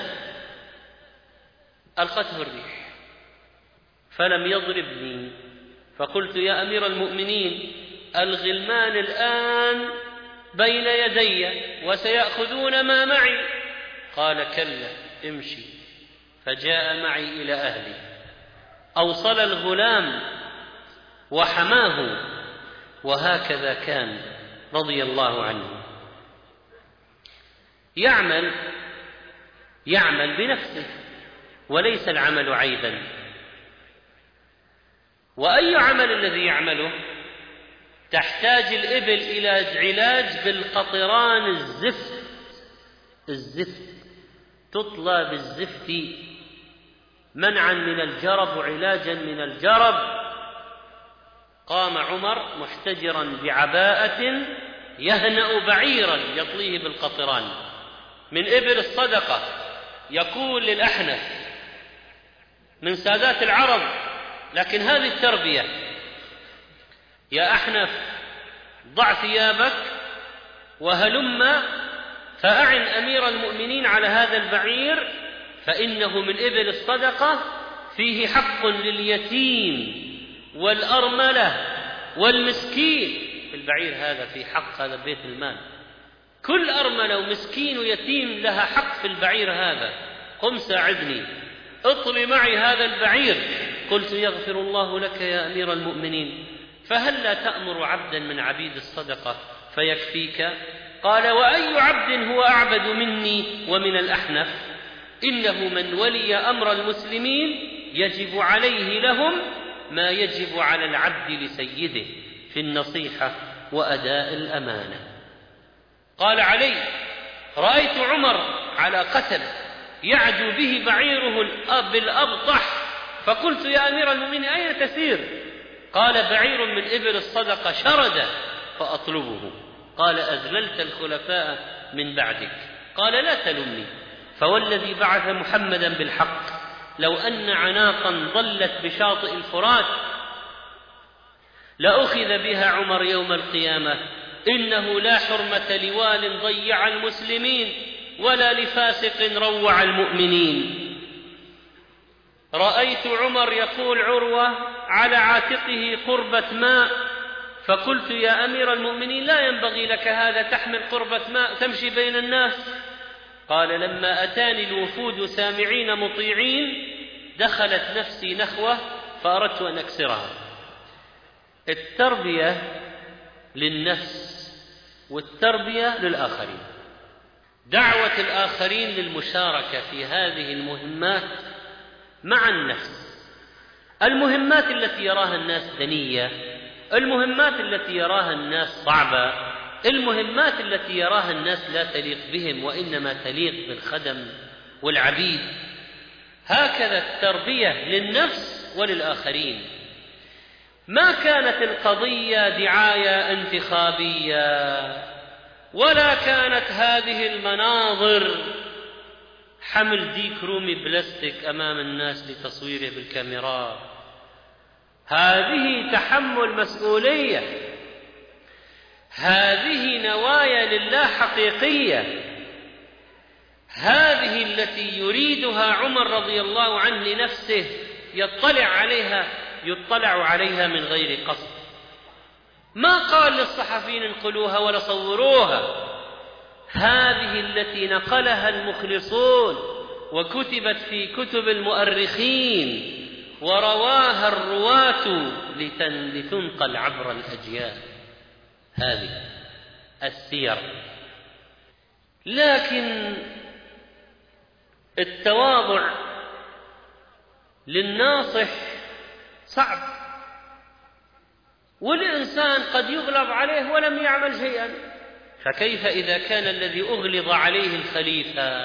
ألقته الريح فلم يضربني. فقلت يا أمير المؤمنين الغلمان الآن بين يدي وسيأخذون ما معي. قال كلا امشي. فجاء معي إلى أهلي، أوصل الغلام وحماه، وهكذا كان رضي الله عنه. يعمل يعمل بنفسه وليس العمل عيبا. وأي عمل الذي يعمله؟ تحتاج الإبل إلى علاج بالقطران الزفت الزفت تطلى بالزفت منعا من الجرب وعلاجا من الجرب. قام عمر محتجرا بعباءة يهنأ بعيرا يطليه بالقطران من إبل الصدقة. يقول للأحنف من سادات العرب، لكن هذه التربية: يا أحنف ضع ثيابك وهلم فأعن أمير المؤمنين على هذا البعير، فإنه من إبل الصدقة، فيه حق لليتيم والأرملة والمسكين. في البعير هذا في حق، هذا بيت المال، كل أرملة ومسكين ويتيم لها حق في البعير هذا. قم ساعدني، اطل معي هذا البعير. قلت يغفر الله لك يا أمير المؤمنين، فهل لا تأمر عبدا من عبيد الصدقة فيكفيك؟ قال: وأي عبد هو أعبد مني ومن الأحنف؟ إنه من ولي أمر المسلمين يجب عليه لهم ما يجب على العبد لسيده في النصيحة وأداء الأمانة. قال علي: رأيت عمر على قتل يعدو به بعيره بالأبطح، فقلت: يا أمير المؤمنين أين تسير؟ قال: بعير من إبل الصدقة شرد فأطلبه. قال: أذللت الخلفاء من بعدك. قال: لا تلمني، فوالذي بعث محمدا بالحق لو أن عناقا ضلت بشاطئ الفرات لأخذ بها عمر يوم القيامة. إنه لا حرمة لوال ضيع المسلمين ولا لفاسق روع المؤمنين. رأيت عمر يقول عروة على عاتقه قربة ماء، فقلت: يا أمير المؤمنين لا ينبغي لك هذا، تحمل قربة ماء تمشي بين الناس. قال: لما أتاني الوفود سامعين مطيعين دخلت نفسي نخوة فأردت أن أكسرها. التربية للنفس والتربية للآخرين، دعوة الآخرين للمشاركة في هذه المهمات مع النفس. المهمات التي يراها الناس دنية، المهمات التي يراها الناس صعبة، المهمات التي يراها الناس لا تليق بهم وإنما تليق بالخدم والعبيد. هكذا التربية للنفس وللآخرين. ما كانت القضية دعاية انتخابية، ولا كانت هذه المناظر حمل ديك رومي بلاستيك أمام الناس لتصويره بالكاميرا. هذه تحمل مسؤولية، هذه نوايا لله حقيقية، هذه التي يريدها عمر رضي الله عنه لنفسه، يطلع عليها يطلع عليها من غير قصد. ما قال للصحفيين انقلوها ولا صوروها، هذه التي نقلها المخلصون وكتبت في كتب المؤرخين ورواها الرواة لتنقل عبر الأجيال. هذه السير. لكن التواضع للناصح صعب، والإنسان قد يغلب عليه ولم يعمل شيئا، فكيف إذا كان الذي أغلظ عليه الخليفة؟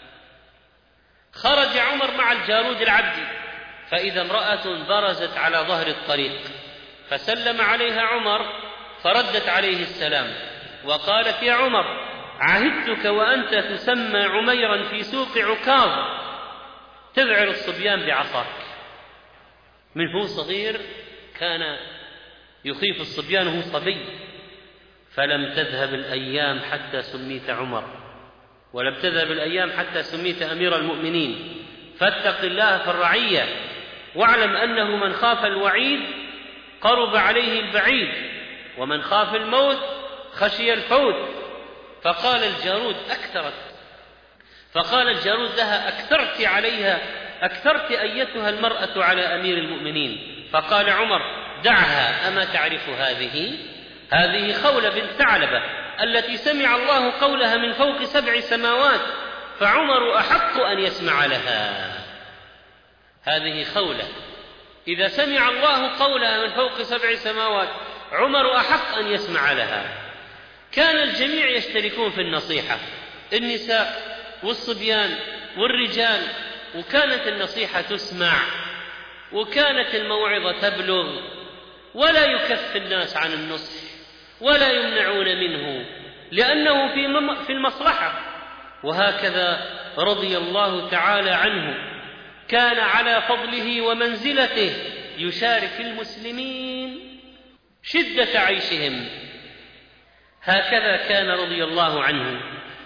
خرج عمر مع الجارود العبدي، فإذا امرأة برزت على ظهر الطريق فسلم عليها عمر فردت عليه السلام وقالت: يا عمر، عهدتك وأنت تسمى عميرا في سوق عكاظ تذعر الصبيان بعصاك. من هو صغير كان يخيف الصبيان وهو صبي. فلم تذهب الأيام حتى سميت عمر، ولم تذهب الأيام حتى سميت أمير المؤمنين. فاتق الله في الرعية، واعلم أنه من خاف الوعيد قرب عليه البعيد، ومن خاف الموت خشي الفوت، فقال الجارود أكثرت فقال الجارود لها أكثرت عليها أكثرت أيتها المرأة على أمير المؤمنين. فقال عمر دعها، أما تعرف هذه هذه خولة بنت ثعلبة التي سمع الله قولها من فوق سبع سماوات، فعمر أحق أن يسمع لها. هذه خولة إذا سمع الله قولها من فوق سبع سماوات عمر أحق أن يسمع لها. كان الجميع يشتركون في النصيحة، النساء والصبيان والرجال، وكانت النصيحة تسمع وكانت الموعظة تبلغ، ولا يكف الناس عن النصح ولا يمنعون منه لأنه في المصلحة. وهكذا رضي الله تعالى عنه كان على فضله ومنزلته يشارك المسلمين شدة عيشهم. هكذا كان رضي الله عنه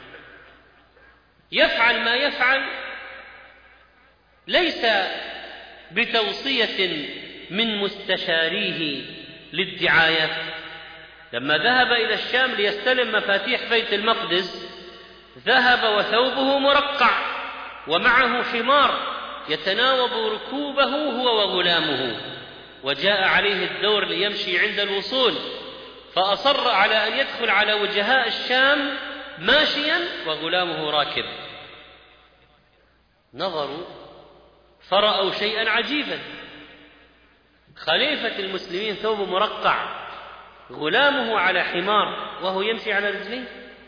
يفعل ما يفعل ليس بتوصية من مستشاريه للدعاية. لما ذهب إلى الشام ليستلم مفاتيح بيت المقدس ذهب وثوبه مرقع ومعه حمار يتناوب ركوبه هو وغلامه، وجاء عليه الدور ليمشي عند الوصول، فأصر على أن يدخل على وجهاء الشام ماشيا وغلامه راكب. نظروا فرأوا شيئا عجيبا، خليفة المسلمين ثوب مرقع، غلامه على حمار وهو يمشي على رجليه.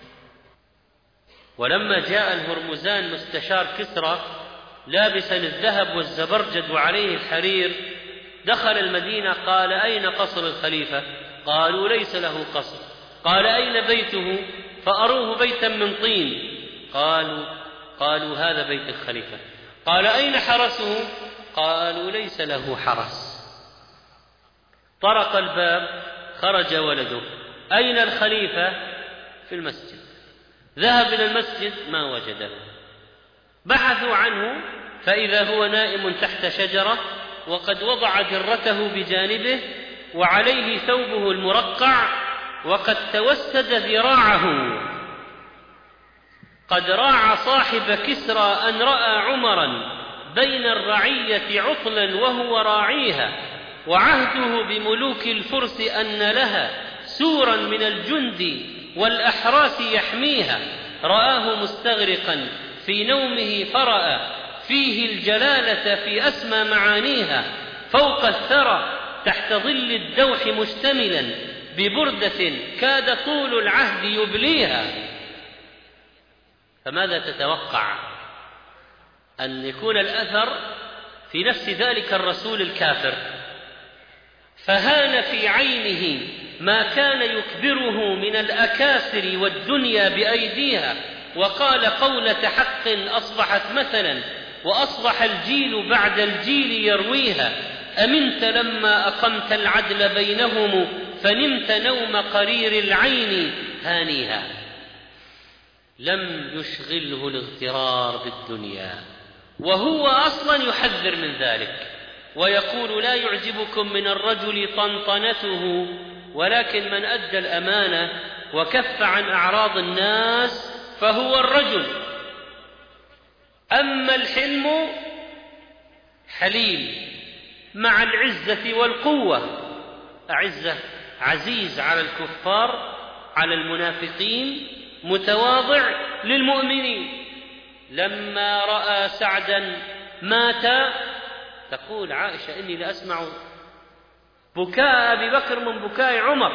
ولما جاء الهرمزان مستشار كسرى لابسا الذهب والزبرجد وعليه الحرير دخل المدينة، قال أين قصر الخليفة؟ قالوا ليس له قصر. قال أين بيته؟ فأروه بيتا من طين. قالوا قالوا هذا بيت الخليفة. قال أين حرسه؟ قالوا ليس له حرس. طرق الباب، خرج ولده. أين الخليفة؟ في المسجد. ذهب إلى المسجد ما وجده، بحثوا عنه فإذا هو نائم تحت شجرة وقد وضع درته بجانبه وعليه ثوبه المرقع وقد توسد ذراعه. قد راع صاحب كسرى أن رأى عمرا بين الرعية عطلا وهو راعيها، وعهده بملوك الفرس أن لها سورا من الجند والأحراس يحميها. رآه مستغرقا في نومه فرأى فيه الجلالة في أسمى معانيها، فوق الثرى تحت ظل الدوح مشتملا ببردة كاد طول العهد يبليها. فماذا تتوقع؟ أن يكون الأثر في نفس ذلك الرسول الكافر، فهان في عينه ما كان يكبره من الأكاسر والدنيا بأيديها، وقال قولة حق أصبحت مثلا وأصبح الجيل بعد الجيل يرويها. أمنت لما أقمت العدل بينهم فنمت نوم قرير العين هانيها. لم يشغله الاغترار بالدنيا، وهو أصلا يحذر من ذلك ويقول لا يعجبكم من الرجل طنطنته، ولكن من أدى الأمانة وكف عن أعراض الناس فهو الرجل. أما الحلم حليم مع العزة والقوة، أعزة عزيز على الكفار على المنافقين، متواضع للمؤمنين. لما رأى سعدا مات تقول عائشة إني لأسمع بكاء أبي بكر من بكاء عمر.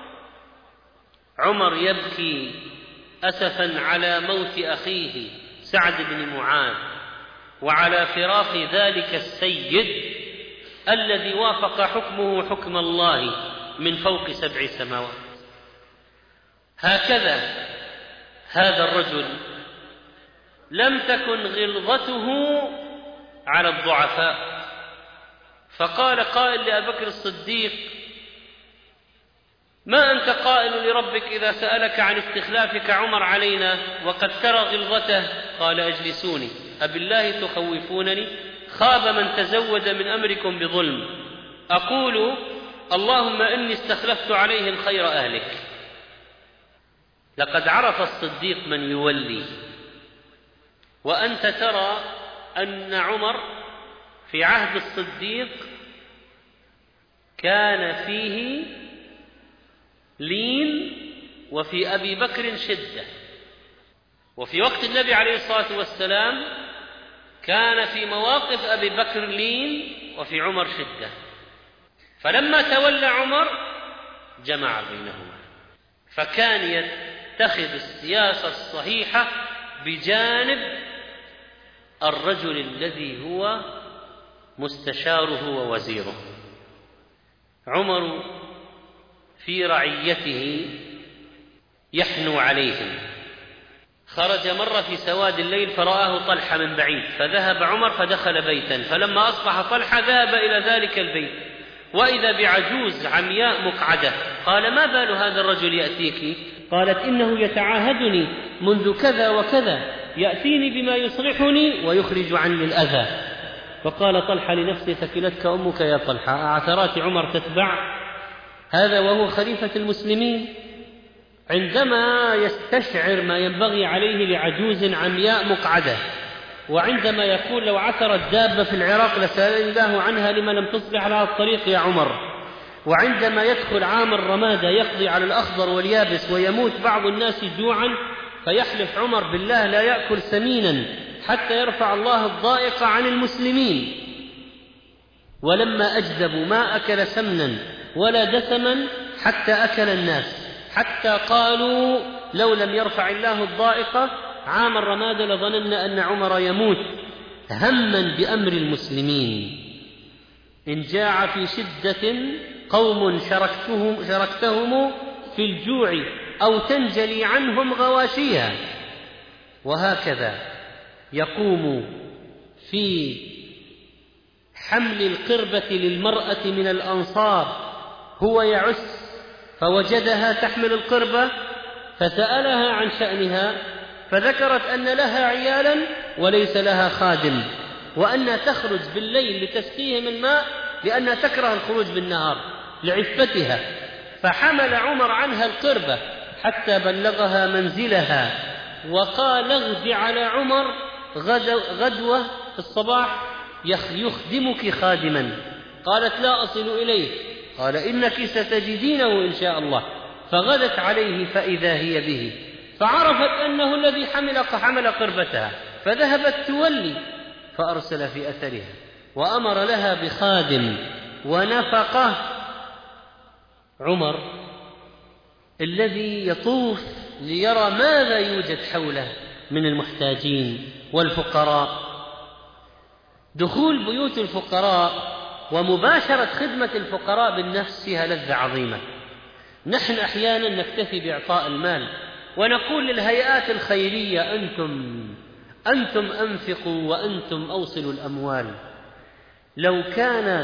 عمر يبكي أسفا على موت أخيه سعد بن معاذ وعلى فراق ذلك السيد الذي وافق حكمه حكم الله من فوق سبع سماوات. هكذا هذا الرجل لم تكن غلظته على الضعفاء، فقال قائل لأبي بكر الصديق ما أنت قائل لربك إذا سألك عن استخلافك عمر علينا وقد ترى غلظته؟ قال أجلسوني، أبالله تخوفونني؟ خاب من تزود من أمركم بظلم. أقول اللهم إني استخلفت عليهم خير أهلك لقد عرف الصديق من يولي. وأنت ترى أن عمر في عهد الصديق كان فيه لين، وفي أبي بكر شدة، وفي وقت النبي عليه الصلاة والسلام كان في مواقف أبي بكر لين وفي عمر شدة. فلما تولى عمر جمع بينهما، فكان يتخذ السياسة الصحيحة بجانب الرجل الذي هو مستشاره ووزيره. عمر في رعيته يحنو عليهم. خرج مرة في سواد الليل فرآه طلحة من بعيد، فذهب عمر فدخل بيتا، فلما أصبح طلحة ذهب إلى ذلك البيت وإذا بعجوز عمياء مقعدة. قال: ما بال هذا الرجل يأتيك؟ قالت: إنه يتعاهدني منذ كذا وكذا، يأتيني بما يصلحني ويخرج عني الأذى. فقال طلحة لنفسه: ثكلتك أمك يا طلحة، أعثرات عمر تتبع هذا وهو خليفة المسلمين؟ عندما يستشعر ما ينبغي عليه لعجوز عمياء مقعدة، وعندما يقول: لو عثرت دابة في العراق لسألني الله عنها لما لم تصلح على الطريق يا عمر. وعندما يدخل عام الرمادة يقضي على الأخضر واليابس ويموت بعض الناس جوعا، فيحلف عمر بالله لا يأكل سمينا حتى يرفع الله الضائقة عن المسلمين. ولما أجذبوا ما أكل سمنا ولا دسما حتى أكل الناس، حتى قالوا: لو لم يرفع الله الضائقة عام الرمادة لظننا أن عمر يموت، هما بأمر المسلمين. إن جاع في شدة قوم شركتهم, شركتهم في الجوع أو تنجلي عنهم غواشيها. وهكذا يقوم في حمل القربة للمرأة من الأنصار، هو يعس فوجدها تحمل القربة فسألها عن شأنها، فذكرت أن لها عيالا وليس لها خادم، وأنها تخرج بالليل لتسقيهم الماء لأنها تكره الخروج بالنهار لعفتها. فحمل عمر عنها القربة حتى بلغها منزلها، وقال: اغد على عمر غدوة في الصباح يخدمك خادما. قالت: لا أصل إليه. قال: إنك ستجدينه إن شاء الله. فغدت عليه فإذا هي به، فعرفت أنه الذي حمل حمل قربتها، فذهبت تولي، فأرسل في أثرها وأمر لها بخادم ونفقه. عمر الذي يطوف ليرى ماذا يوجد حوله من المحتاجين والفقراء، دخول بيوت الفقراء ومباشرة خدمة الفقراء بالنفس فيها لذة عظيمة. نحن أحيانا نكتفي بإعطاء المال ونقول للهيئات الخيرية: أنتم أنتم أنفقوا وأنتم أوصلوا الأموال. لو كان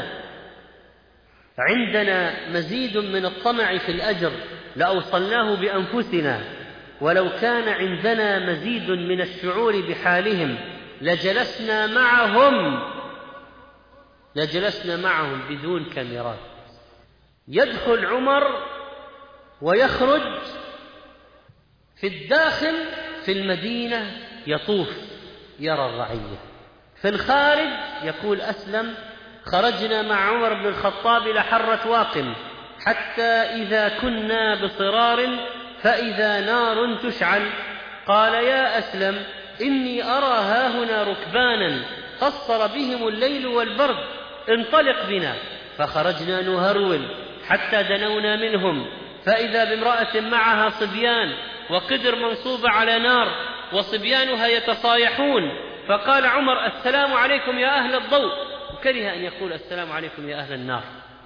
عندنا مزيد من الطمع في الأجر لأوصلناه بأنفسنا، ولو كان عندنا مزيد من الشعور بحالهم لجلسنا معهم لجلسنا معهم بدون كاميرات. يدخل عمر ويخرج في الداخل في المدينة يطوف يرى الرعية، في الخارج يقول أسلم: خرجنا مع عمر بن الخطاب إلى حرة واقم حتى إذا كنا بصرار فإذا نار تشعل. قال: يا أسلم إني أرى هاهنا ركبانا قصر بهم الليل والبرد، انطلق بنا. فخرجنا نهرول حتى دنونا منهم، فإذا بامرأة معها صبيان وقدر منصوبة على نار وصبيانها يتصايحون. فقال عمر: السلام عليكم يا أهل الضوء، وكره أن يقول السلام عليكم يا أهل النار.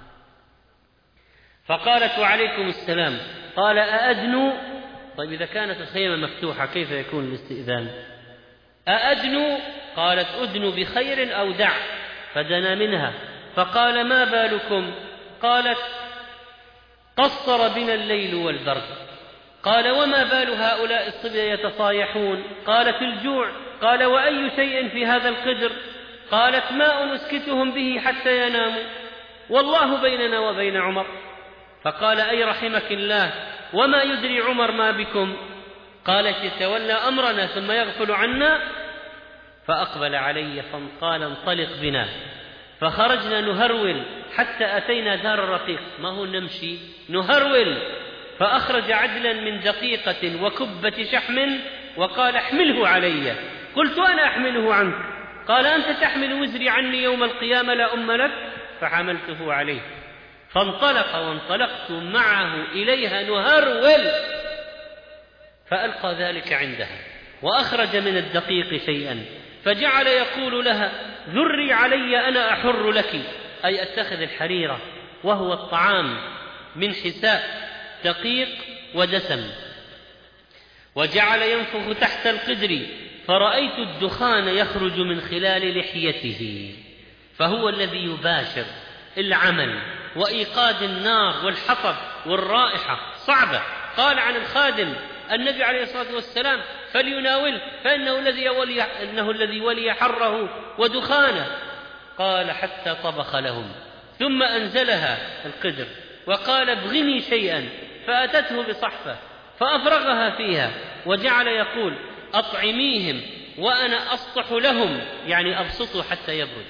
فقالت: وعليكم السلام. قال: أأدنوا؟ طيب إذا كانت الخيمة مفتوحة كيف يكون الاستئذان؟ أأدنوا؟ قالت: أدنوا بخير أو دع. فدنا منها. فقال: ما بالكم؟ قالت: قصر بنا الليل والبرد. قال: وما بال هؤلاء الصبية يتصايحون؟ قالت: الجوع. قال: وأي شيء في هذا القدر؟ قالت: ماء نسكتهم به حتى يناموا، والله بيننا وبين عمر. فقال: أي رحمك الله، وما يدري عمر ما بكم؟ قالت يتولى أمرنا ثم يغفل عنا، فأقبل علي فقال انطلق بنا، فخرجنا نهرول حتى أتينا دار الرقيق، ما هو نمشي نهرول، فأخرج عدلا من دقيقة وكبة شحم وقال احمله علي. قلت أنا أحمله عنك، قال أنت تحمل وزري عني يوم القيامة لا أم لك، فحملته عليه. فانطلق وانطلقت معه إليها نهرول، فألقى ذلك عندها وأخرج من الدقيق شيئا، فجعل يقول لها ذري علي أنا أحر لك، أي أتخذ الحريرة وهو الطعام من حساء دقيق ودسم. وجعل ينفخ تحت القدر، فرأيت الدخان يخرج من خلال لحيته، فهو الذي يباشر العمل وإيقاد النار والحطب والرائحة صعبة. قال عن الخادم النبي عليه الصلاة والسلام فليناول فإنه الذي ولي, إنه الذي ولي حره ودخانه. قال حتى طبخ لهم ثم أنزلها القدر وقال ابغني شيئا، فأتته بصحفة فأفرغها فيها، وجعل يقول أطعميهم وأنا أسطح لهم، يعني أبسطه حتى يبرد،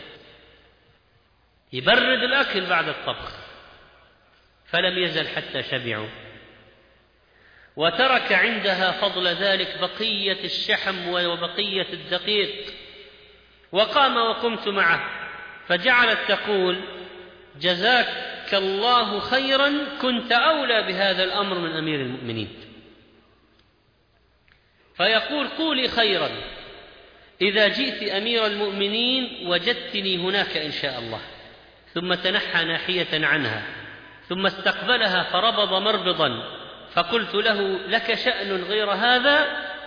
يبرد الأكل بعد الطبخ. فلم يزل حتى شبعوا، وترك عندها فضل ذلك بقية الشحم وبقية الدقيق، وقام وقمت معه، فجعلت تقول جزاك الله خيرا، كنت أولى بهذا الأمر من أمير المؤمنين. فيقول قولي خيرا، إذا جئت أمير المؤمنين وجدتني هناك إن شاء الله. ثم تنحى ناحية عنها ثم استقبلها فربض مربضا، فقلت له لك شأن غير هذا،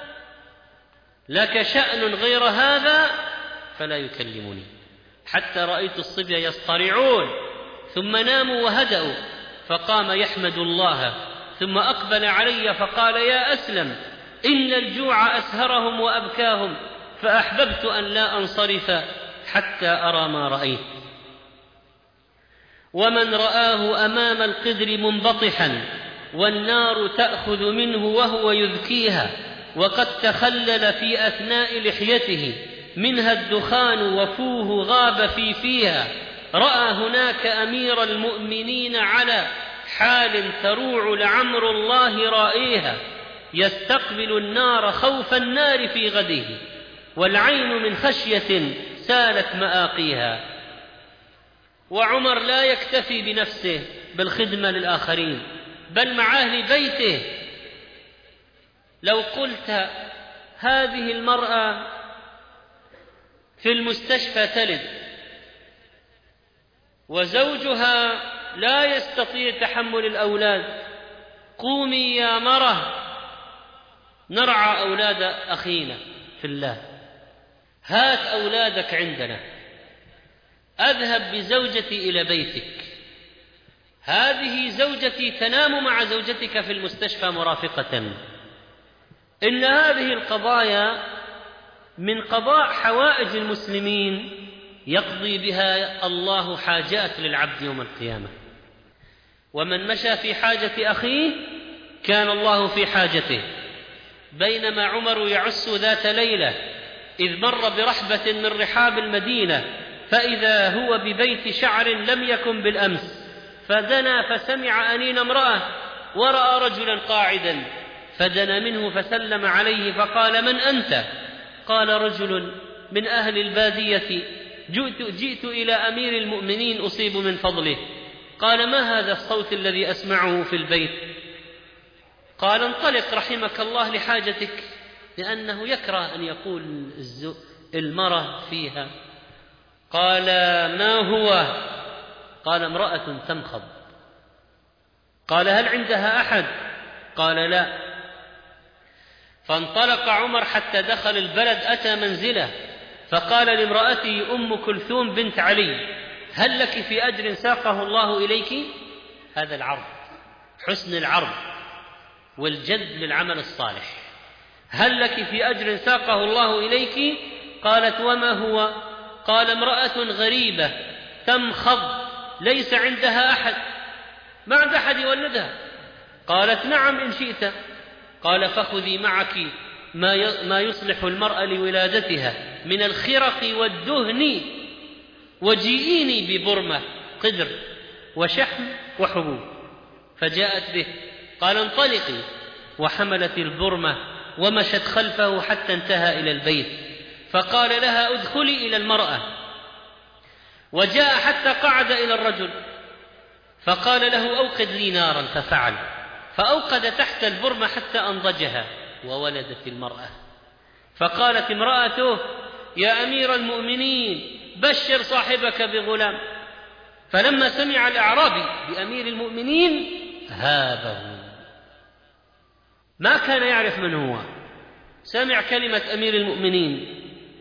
لك شأن غير هذا، فلا يكلمني، حتى رأيت الصبية يصطرعون ثم ناموا وهدأوا، فقام يحمد الله ثم أقبل علي فقال يا أسلم إن الجوع أسهرهم وأبكاهم، فأحببت أن لا أنصرف حتى أرى ما رأيت. ومن رآه أمام القدر منبطحا والنار تأخذ منه وهو يذكيها، وقد تخلل في أثناء لحيته منها الدخان وفوه غاب في فيها، رأى هناك أمير المؤمنين على حال تروع لعمر الله رائيها، يستقبل النار خوف النار في غده، والعين من خشية سالت مآقيها. وعمر لا يكتفي بنفسه بالخدمة للآخرين، بل مع أهل بيته. لو قلت هذه المرأة في المستشفى تلد وزوجها لا يستطيع تحمل الأولاد، قومي يا مرة نرعى أولاد أخينا في الله، هات أولادك عندنا، أذهب بزوجتي إلى بيتك، هذه زوجتي تنام مع زوجتك في المستشفى مرافقة. إن هذه القضايا من قضاء حوائج المسلمين يقضي بها الله حاجات للعبد يوم القيامة. ومن مشى في حاجة أخيه كان الله في حاجته. بينما عمر يعس ذات ليلة إذ مر برحبة من رحاب المدينة، فإذا هو ببيت شعر لم يكن بالأمس، فدنا فسمع أنين امرأة ورأى رجلا قاعدا، فدنا منه فسلم عليه فقال من أنت؟ قال رجل من أهل البادية، جئت, جئت إلى أمير المؤمنين أصيب من فضله. قال ما هذا الصوت الذي أسمعه في البيت؟ قال انطلق رحمك الله لحاجتك، لأنه يكره أن يقول المرأة فيها. قال ما هو؟ قال امرأة تمخض. قال هل عندها أحد؟ قال لا. فانطلق عمر حتى دخل البلد، أتى منزله فقال لامرأته أم كلثوم بنت علي هل لك في أجر ساقه الله إليك؟ هذا العرض، حسن العرض والجد للعمل الصالح. هل لك في أجر ساقه الله إليك؟ قالت وما هو؟ قال امرأة غريبة تمخض ليس عندها أحد، ما عند أحد يولدها. قالت نعم إن شئت. قال فخذي معك ما يصلح المرأة لولادتها من الخرق والدهن وجيئيني ببرمة قدر وشحم وحبوب. فجاءت به. قال انطلقي، وحملت البرمة ومشت خلفه حتى انتهى إلى البيت، فقال لها ادخلي إلى المرأة، وجاء حتى قعد إلى الرجل فقال له أوقد لي نارا، ففعل، فأوقد تحت البرمة حتى أنضجها وولدت المرأة. فقالت امرأته يا أمير المؤمنين بشر صاحبك بغلام. فلما سمع الأعرابي بأمير المؤمنين هابه، ما كان يعرف من هو، سمع كلمة أمير المؤمنين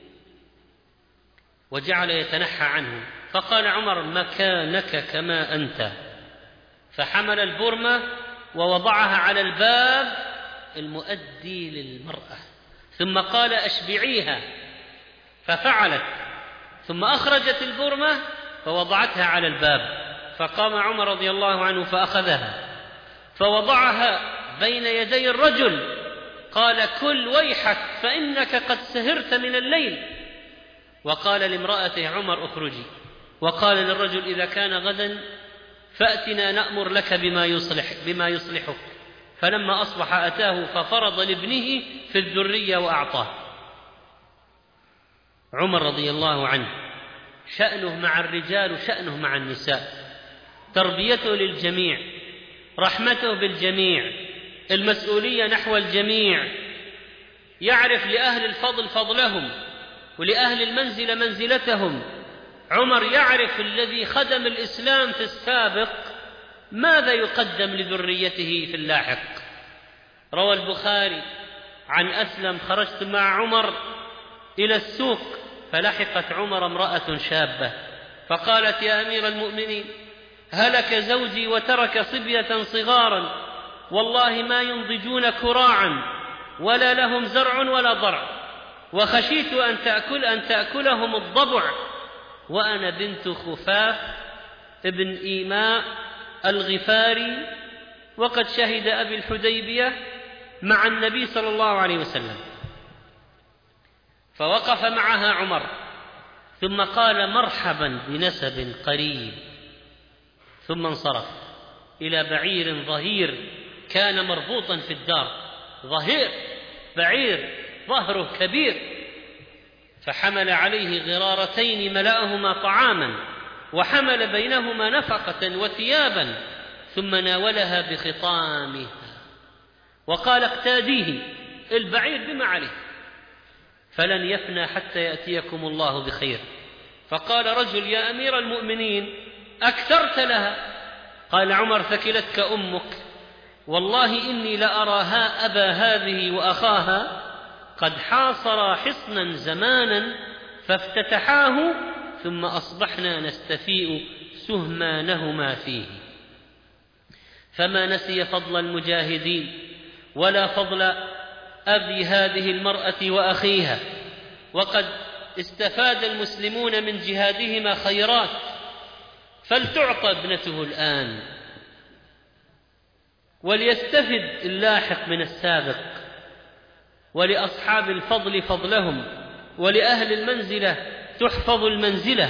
وجعل يتنحى عنه. فقال عمر مكانك كما أنت، فحمل البرمة ووضعها على الباب المؤدي للمرأة، ثم قال أشبعيها، ففعلت، ثم أخرجت البرمة فوضعتها على الباب. فقام عمر رضي الله عنه فأخذها فوضعها بين يدي الرجل، قال كل ويحك فإنك قد سهرت من الليل. وقال لامرأته عمر اخرجي، وقال للرجل إذا كان غدا فأتنا نأمر لك بما يصلح بما يصلحك. فلما أصبح أتاه ففرض لابنه في الذرية وأعطاه. عمر رضي الله عنه شأنه مع الرجال وشأنه مع النساء، تربيته للجميع، رحمته بالجميع، المسؤولية نحو الجميع، يعرف لأهل الفضل فضلهم ولأهل المنزلة منزلتهم. عمر يعرف الذي خدم الإسلام في السابق ماذا يقدم لذريته في اللاحق. روى البخاري عن أسلم خرجت مع عمر إلى السوق فلحقت عمر امرأة شابة فقالت يا أمير المؤمنين هلك زوجي وترك صبية صغارا والله ما ينضجون كراعا ولا لهم زرع ولا ضرع، وخشيت أن تأكل أن تأكلهم الضبع، وأنا بنت خفاف ابن إيماء الغفاري وقد شهد أبي الحديبية مع النبي صلى الله عليه وسلم. فوقف معها عمر ثم قال مرحبا بنسب قريب، ثم انصرف إلى بعير ظهير كان مربوطا في الدار، ظهير بعير ظهره كبير، فحمل عليه غرارتين ملأهما طعاما وحمل بينهما نفقة وثيابا، ثم ناولها بخطامها وقال اقتاديه، البعير بما عليه فلن يفنى حتى يأتيكم الله بخير. فقال رجل يا أمير المؤمنين أكثرت لها. قال عمر ثكلتك أمك، والله إني لأراها أبا هذه وأخاها قد حاصرا حصنا زمانا فافتتحاه ثم أصبحنا نستفيء سهمانهما فيه، فما نسي فضل المجاهدين ولا فضل أبي هذه المرأة وأخيها، وقد استفاد المسلمون من جهادهما خيرات، فلتعطى ابنته الآن وليستفد اللاحق من السابق، ولأصحاب الفضل فضلهم، ولأهل المنزلة تحفظ المنزلة.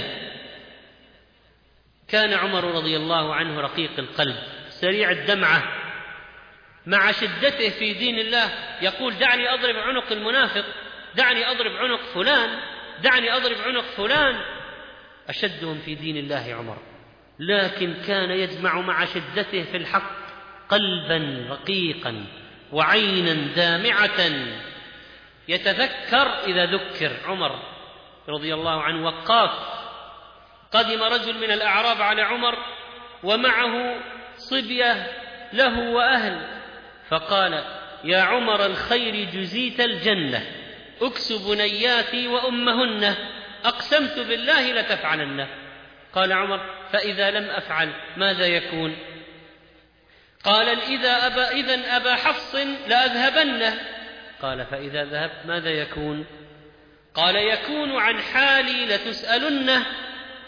كان عمر رضي الله عنه رقيق القلب سريع الدمعة، مع شدته في دين الله يقول دعني أضرب عنق المنافق، دعني أضرب عنق فلان، دعني أضرب عنق فلان، أشدهم في دين الله عمر، لكن كان يجمع مع شدته في الحق قلبا رقيقا وعينا دامعة يتذكر إذا ذكر. عمر رضي الله عنه وقاف. قدم رجل من الأعراب على عمر ومعه صبية له وأهل، فقال يا عمر الخير جزيت الجنة، أكس بنياتي وأمهن، أقسمت بالله لتفعلن. قال عمر فإذا لم أفعل ماذا يكون؟ قال إذا أبا إذن أبا حفص لأذهبنه. قال فإذا ذهبت ماذا يكون؟ قال يكون عن حالي لتسألنه،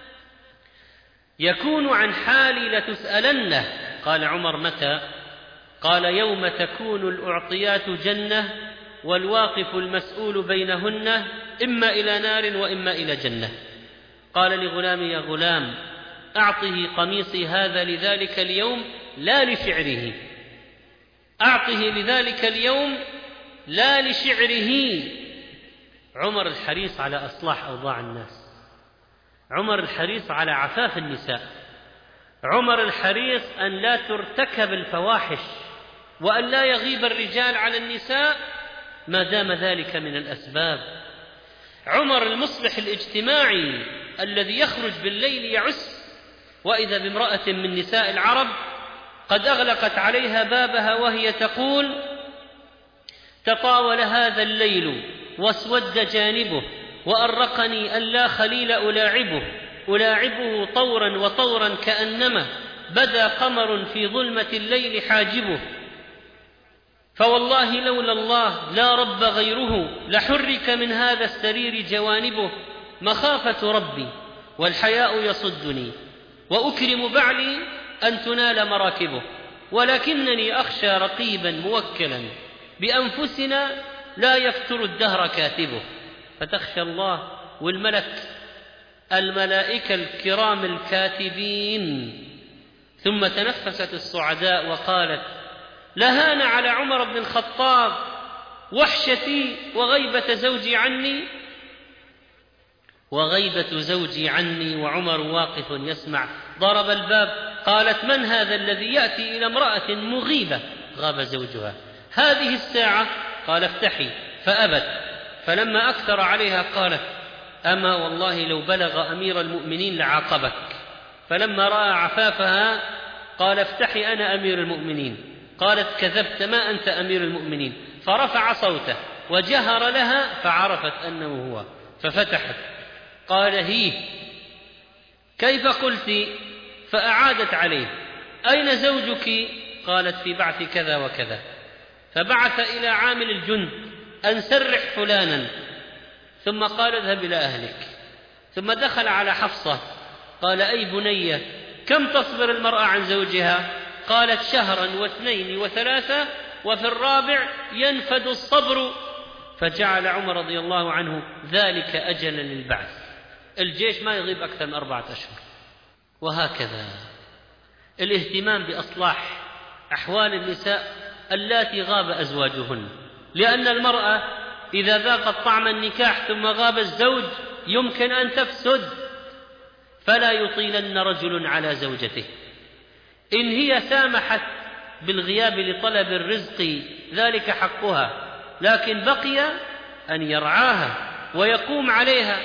يكون عن حالي لتسألنه. قال عمر متى؟ قال: يوم تكون الأعطيات جنة والواقف المسؤول بينهن إما إلى نار وإما إلى جنة. قال لغلامي: يا غلام، أعطه قميصي هذا لذلك اليوم لا لشعره، أعطه لذلك اليوم لا لشعره. عمر الحريص على إصلاح أوضاع الناس، عمر الحريص على عفاف النساء، عمر الحريص أن لا ترتكب الفواحش وأن لا يغيب الرجال على النساء ما دام ذلك من الأسباب. عمر المصلح الاجتماعي الذي يخرج بالليل يعس، وإذا بامرأة من نساء العرب قد أغلقت عليها بابها وهي تقول: تطاول هذا الليل واسود جانبه وأرقني ألا خليل ألاعبه، ألاعبه طورا وطورا كأنما بدا قمر في ظلمة الليل حاجبه، فوالله لولا الله لا رب غيره لحرك من هذا السرير جوانبه، مخافة ربي والحياء يصدني وأكرم بعلي أن تنال مراكبه، ولكنني أخشى رقيبا موكلا بأنفسنا لا يفتر الدهر كاتبه. فتخشى الله والملك الملائكة الكرام الكاتبين. ثم تنفست الصعداء وقالت: لهان على عمر بن الخطاب وحشتي وغيبة زوجي عني وغيبة زوجي عني وعمر واقف يسمع. ضرب الباب. قالت: من هذا الذي يأتي إلى امرأة مغيبة غاب زوجها هذه الساعة؟ قال: افتحي. فأبت. فلما أكثر عليها قالت: أما والله لو بلغ أمير المؤمنين لعاقبك. فلما رأى عفافها قال: افتحي أنا أمير المؤمنين. قالت: كذبت، ما أنت أمير المؤمنين. فرفع صوته وجهر لها فعرفت أنه هو ففتحت. قال: هي كيف قلت؟ فأعادت عليه: أين زوجك؟ قالت: في بعث كذا وكذا. فبعث إلى عامل الجند أن سرح فلانا، ثم قال: اذهب إلى أهلك. ثم دخل على حفصة قال: أي بنية، كم تصبر المرأة عن زوجها؟ قالت: شهرا واثنين وثلاثة، وفي الرابع ينفد الصبر. فجعل عمر رضي الله عنه ذلك أجلا للبعث، الجيش ما يغيب أكثر من أربعة أشهر. وهكذا الاهتمام بإصلاح أحوال النساء اللاتي غاب أزواجهن، لأن المرأة إذا ذاقت طعم النكاح ثم غاب الزوج يمكن أن تفسد. فلا يطيلن رجل على زوجته، إن هي سامحت بالغياب لطلب الرزق ذلك حقها، لكن بقي أن يرعاها ويقوم عليها.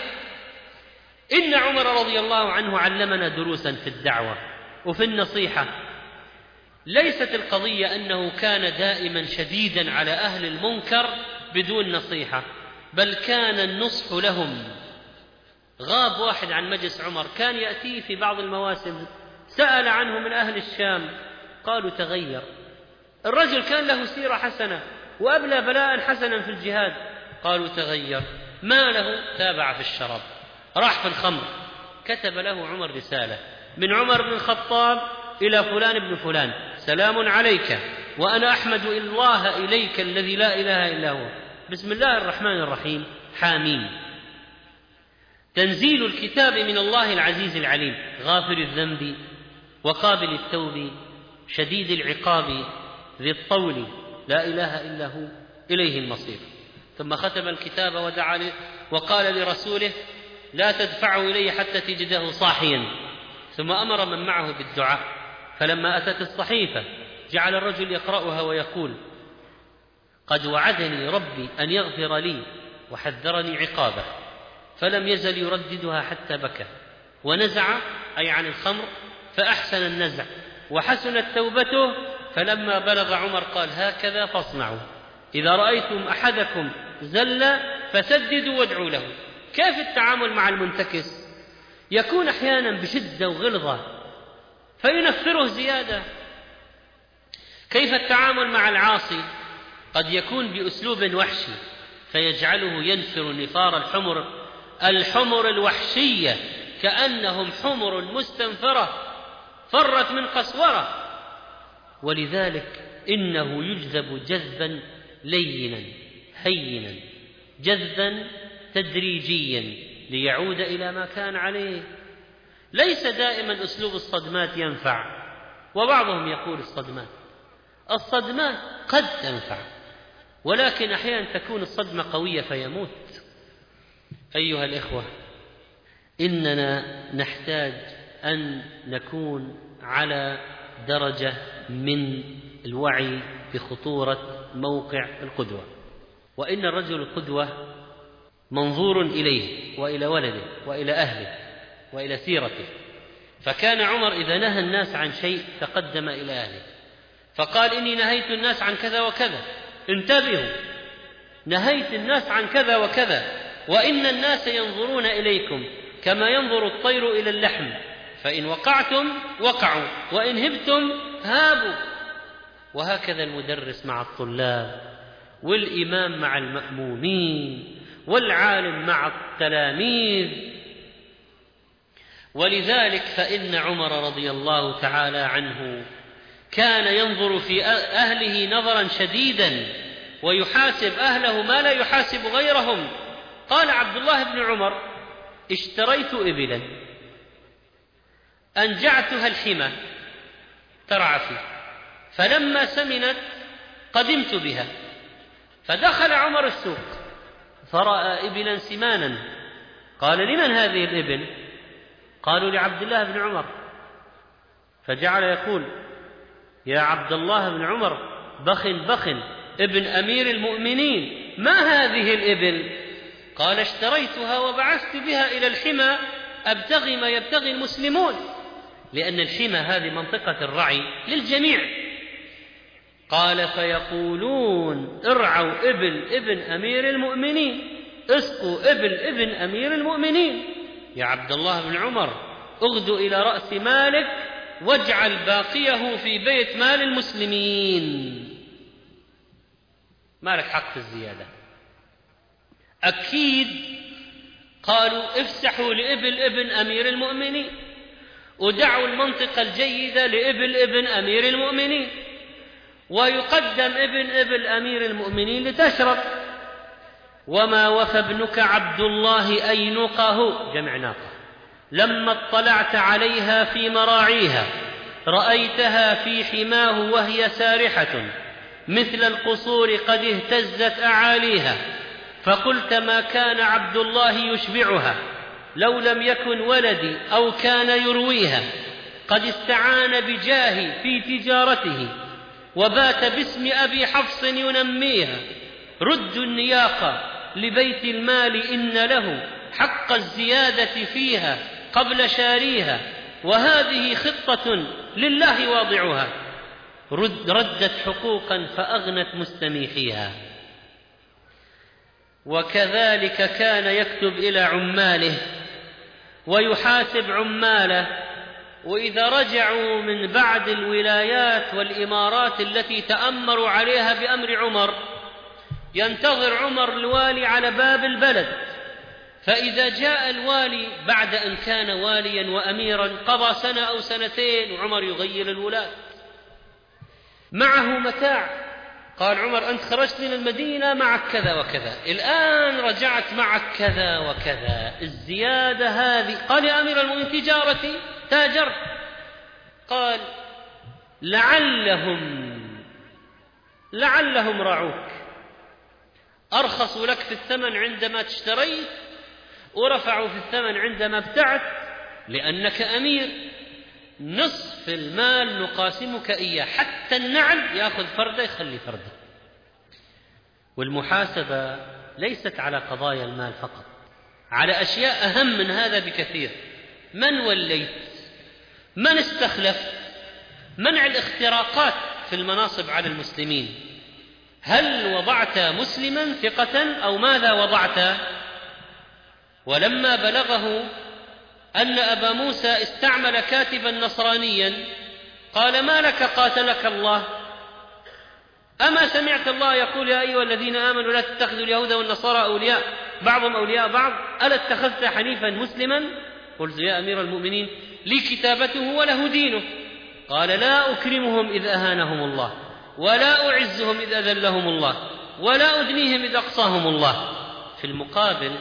إن عمر رضي الله عنه علمنا دروسا في الدعوة وفي النصيحة. ليست القضية أنه كان دائما شديدا على أهل المنكر بدون نصيحة، بل كان النصح لهم. غاب واحد عن مجلس عمر، كان يأتيه في بعض المواسم، سأل عنه من أهل الشام قالوا تغير. الرجل كان له سيرة حسنة وأبلى بلاء حسنا في الجهاد، قالوا تغير. ما له؟ تابع في الشراب، راح في الخمر. كتب له عمر رسالة من عمر بن الخطاب إلى فلان بن فلان: سلام عليك وأنا أحمد الله إليك الذي لا إله إلا هو، بسم الله الرحمن الرحيم، حامين. تنزيل الكتاب من الله العزيز العليم، غافر الذنب وقابل التوب شديد العقاب ذي الطول، لا إله إلا هو إليه المصير. ثم ختم الكتاب ودعا وقال لرسوله: لا تدفعه إلي حتى تجده صاحيا. ثم أمر من معه بالدعاء. فلما أتت الصحيفة جعل الرجل يقرأها ويقول: قد وعدني ربي أن يغفر لي وحذرني عقابه. فلم يزل يرددها حتى بكى ونزع، أي عن الخمر، فأحسن النزع وحسنت توبته. فلما بلغ عمر قال: هكذا فاصنعوا، إذا رأيتم أحدكم زل فسددوا وادعوا له. كيف التعامل مع المنتكس؟ يكون أحيانا بشدة وغلظة فينفره زيادة. كيف التعامل مع العاصي؟ قد يكون بأسلوب وحشي فيجعله ينفر نفار الحمر الحمر الوحشية، كأنهم حمر مستنفرة فرت من قسورة. ولذلك إنه يجذب جذبا لينا هينا، جذبا تدريجيا ليعود إلى ما كان عليه. ليس دائما أسلوب الصدمات ينفع، وبعضهم يقول الصدمات الصدمات قد تنفع، ولكن أحيانا تكون الصدمة قوية فيموت. أيها الإخوة، إننا نحتاج أن نكون على درجة من الوعي بخطورة موقع القدوة، وإن الرجل القدوة منظور إليه وإلى ولده وإلى أهله وإلى سيرته. فكان عمر إذا نهى الناس عن شيء تقدم إلى أهله فقال: إني نهيت الناس عن كذا وكذا، انتبهوا، نهيت الناس عن كذا وكذا، وإن الناس ينظرون إليكم كما ينظر الطير إلى اللحم، فإن وقعتم وقعوا وإن هبتم هابوا. وهكذا المدرس مع الطلاب، والإمام مع المأمومين، والعالم مع التلاميذ. ولذلك فإن عمر رضي الله تعالى عنه كان ينظر في أهله نظرا شديدا، ويحاسب أهله ما لا يحاسب غيرهم. قال عبد الله بن عمر: اشتريت إبلا أنجعتها الحمى ترعى فيه، فلما سمنت قدمت بها، فدخل عمر السوق فرأى إبلا سمانا، قال: لمن هذه الإبل؟ قالوا: لعبد الله بن عمر. فجعل يقول: يا عبد الله بن عمر، بخ بخ ابن أمير المؤمنين، ما هذه الإبل؟ قال: اشتريتها وبعثت بها إلى الحمى أبتغي ما يبتغي المسلمون، لأن الحمى هذه منطقة الرعي للجميع. قال: فيقولون ارعوا إبل ابن أمير المؤمنين، اسقوا إبل ابن أمير المؤمنين. يا عبد الله بن عمر، اغدو إلى رأس مالك واجعل باقيه في بيت مال المسلمين، ما لك حق في الزيادة. أكيد قالوا: افسحوا لإبل ابن أمير المؤمنين، ودعوا المنطقة الجيدة لإبل ابن أمير المؤمنين، ويقدم ابن ابن أمير المؤمنين لتشرب. وما وفى ابنك عبد الله أينقه، جمع ناقة، لما اطلعت عليها في مراعيها رأيتها في حماه وهي سارحة مثل القصور قد اهتزت أعاليها، فقلت: ما كان عبد الله يشبعها لو لم يكن ولدي أو كان يرويها، قد استعان بجاهي في تجارته وبات باسم أبي حفص ينميها. ردوا النياقة لبيت المال إن له حق الزيادة فيها قبل شاريها، وهذه خطة لله واضعها، رد ردت حقوقا فأغنت مستميحيها. وكذلك كان يكتب إلى عماله ويحاسب عماله، وإذا رجعوا من بعد الولايات والإمارات التي تأمروا عليها بأمر عمر ينتظر عمر الوالي على باب البلد، فإذا جاء الوالي بعد أن كان واليا وأميرا قضى سنة أو سنتين وعمر يغير الولاة، معه متاع، قال عمر: أنت خرجت من المدينة معك كذا وكذا، الآن رجعت معك كذا وكذا، الزيادة هذه. قال: يا أمير المؤمنين تجارتي، تاجر. قال: لعلهم لعلهم رعوك، أرخصوا لك في الثمن عندما تشتريت ورفعوا في الثمن عندما ابتعت، لأنك أمير، نصف المال نقاسمك إياه، حتى النعل يأخذ فردة يخلي فردة. والمحاسبة ليست على قضايا المال فقط، على أشياء أهم من هذا بكثير. من وليت؟ من استخلف؟ منع الاختراقات في المناصب على المسلمين. هل وضعت مسلما ثقة أو ماذا وضعت؟ ولما بلغه أن أبا موسى استعمل كاتبا نصرانيا قال: ما لك قاتلك الله؟ أما سمعت الله يقول: يا أيها الذين آمنوا لا تتخذوا اليهود والنصارى أولياء بعضهم أولياء بعض، ألا اتخذت حنيفا مسلما؟ قلت: يا أمير المؤمنين لي كتابته وله دينه. قال: لا أكرمهم إذ أهانهم الله، ولا أعزهم إذ أذلهم الله ولا أدنيهم إذ أقصاهم الله. في المقابل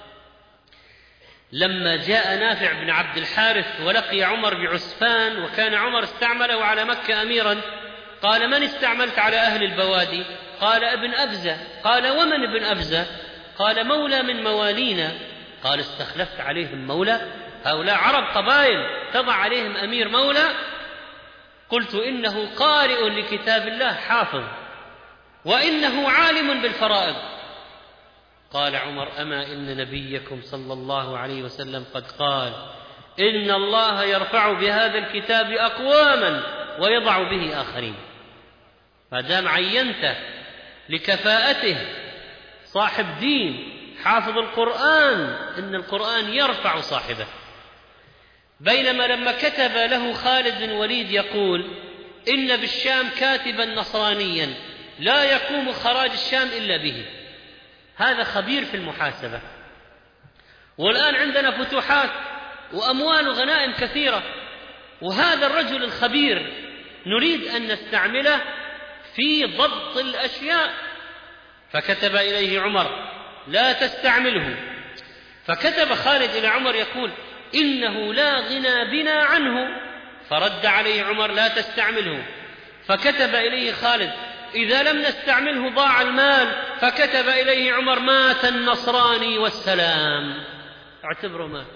لما جاء نافع بن عبد الحارث ولقي عمر بعسفان وكان عمر استعمله على مكة أميرا، قال: من استعملت على أهل البوادي؟ قال: ابن أبزة. قال: ومن ابن أبزة؟ قال: مولى من موالينا. قال: استخلفت عليهم مولى؟ هؤلاء عرب قبائل تضع عليهم أمير مولى؟ قلت: إنه قارئ لكتاب الله حافظ وإنه عالم بالفرائض. قال عمر: أما إن نبيكم صلى الله عليه وسلم قد قال: إن الله يرفع بهذا الكتاب أقواما ويضع به آخرين. فدام عينته لكفاءته صاحب دين حافظ القرآن، إن القرآن يرفع صاحبه. بينما لما كتب له خالد بن الوليد يقول: إن بالشام كاتبا نصرانيا لا يقوم خراج الشام إلا به. هذا خبير في المحاسبة، والآن عندنا فتوحات وأموال وغنائم كثيرة، وهذا الرجل الخبير نريد أن نستعمله في ضبط الأشياء. فكتب إليه عمر: لا تستعمله. فكتب خالد إلى عمر يقول: إنه لا غنى بنا عنه. فرد عليه عمر: لا تستعمله. فكتب إليه خالد: إذا لم نستعمله ضاع المال. فكتب إليه عمر: مات النصراني والسلام. اعتبروا مات.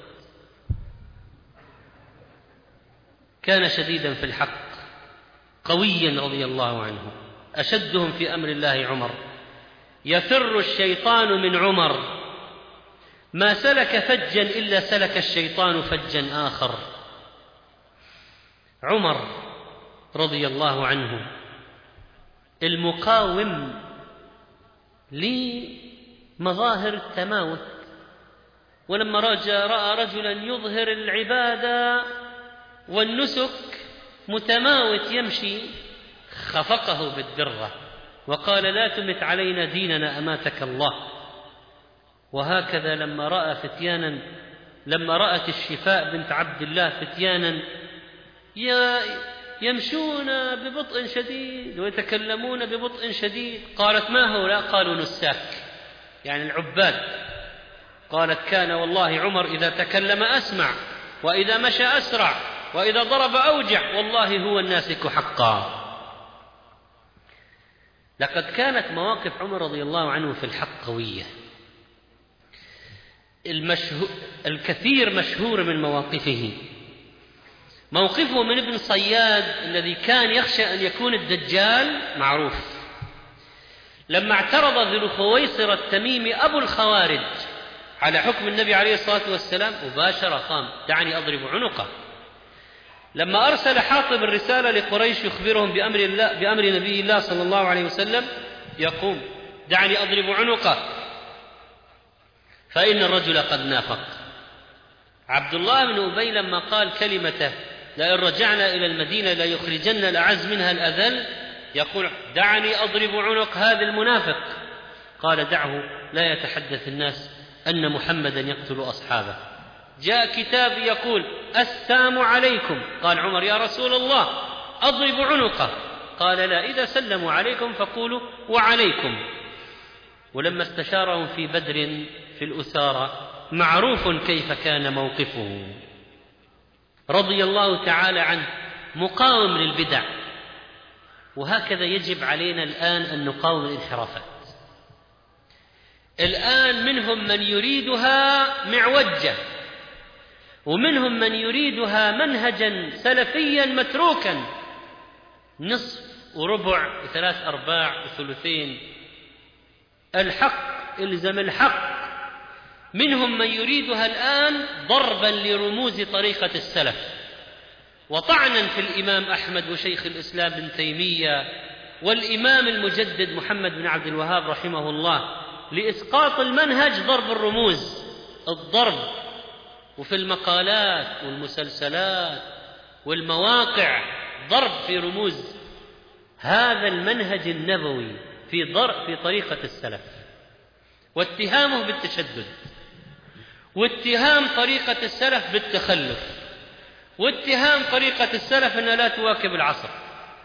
كان شديدا في الحق قويا رضي الله عنه، أشدهم في أمر الله عمر. يفر الشيطان من عمر، ما سلك فجا إلا سلك الشيطان فجا آخر. عمر رضي الله عنه المقاوم لمظاهر التماوت، ولما رأى رجلا يظهر العبادة والنسك متماوت يمشي خفقه بالدرة وقال: لا تمت علينا ديننا أماتك الله. وهكذا لما رأى فتيانا لما رأت الشفاء بنت عبد الله فتيانا يمشون ببطء شديد ويتكلمون ببطء شديد، قالت: ما هؤلاء؟ قالوا: نساك، يعني العباد. قالت: كان والله عمر إذا تكلم أسمع، وإذا مشى أسرع، وإذا ضرب أوجع، والله هو الناسك حقا. لقد كانت مواقف عمر رضي الله عنه في الحق قوية. المشهور الكثير مشهور من مواقفه موقفه من ابن صياد الذي كان يخشى أن يكون الدجال، معروف. لما اعترض ذو الخويصر التميمي أبو الخوارج على حكم النبي عليه الصلاة والسلام مباشرة قام: دعني أضرب عنقه. لما أرسل حاطب الرسالة لقريش يخبرهم بأمر, الله بأمر نبي الله صلى الله عليه وسلم يقوم: دعني أضرب عنقه فإن الرجل قد نافق. عبد الله بن أبي لما قال كلمته: لئن رجعنا إلى المدينة لا يخرجن الأعز منها الأذل، يقول: دعني أضرب عنق هذا المنافق. قال: دعه لا يتحدث الناس أن محمدا يقتل أصحابه. جاء كتاب يقول: السلام عليكم. قال عمر: يا رسول الله أضرب عنقه. قال: لا، إذا سلموا عليكم فقولوا وعليكم. ولما استشارهم في بدر في الأسارة معروف كيف كان موقفه رضي الله تعالى عنه، مقاوم للبدع. وهكذا يجب علينا الآن أن نقاوم الانحرافات. الآن منهم من يريدها معوجة، ومنهم من يريدها منهجا سلفيا متروكا، نصف وربع وثلاث أرباع وثلثين. الحق إلزم الحق. منهم من يريدها الآن ضربا لرموز طريقة السلف، وطعنا في الإمام أحمد وشيخ الإسلام ابن تيمية والإمام المجدد محمد بن عبد الوهاب رحمه الله، لإسقاط المنهج ضرب الرموز، الضرب، وفي المقالات والمسلسلات والمواقع ضرب في رموز هذا المنهج النبوي في ضرب في طريقة السلف، واتهامه بالتشدد، واتهام طريقة السلف بالتخلف، واتهام طريقة السلف أنها لا تواكب العصر،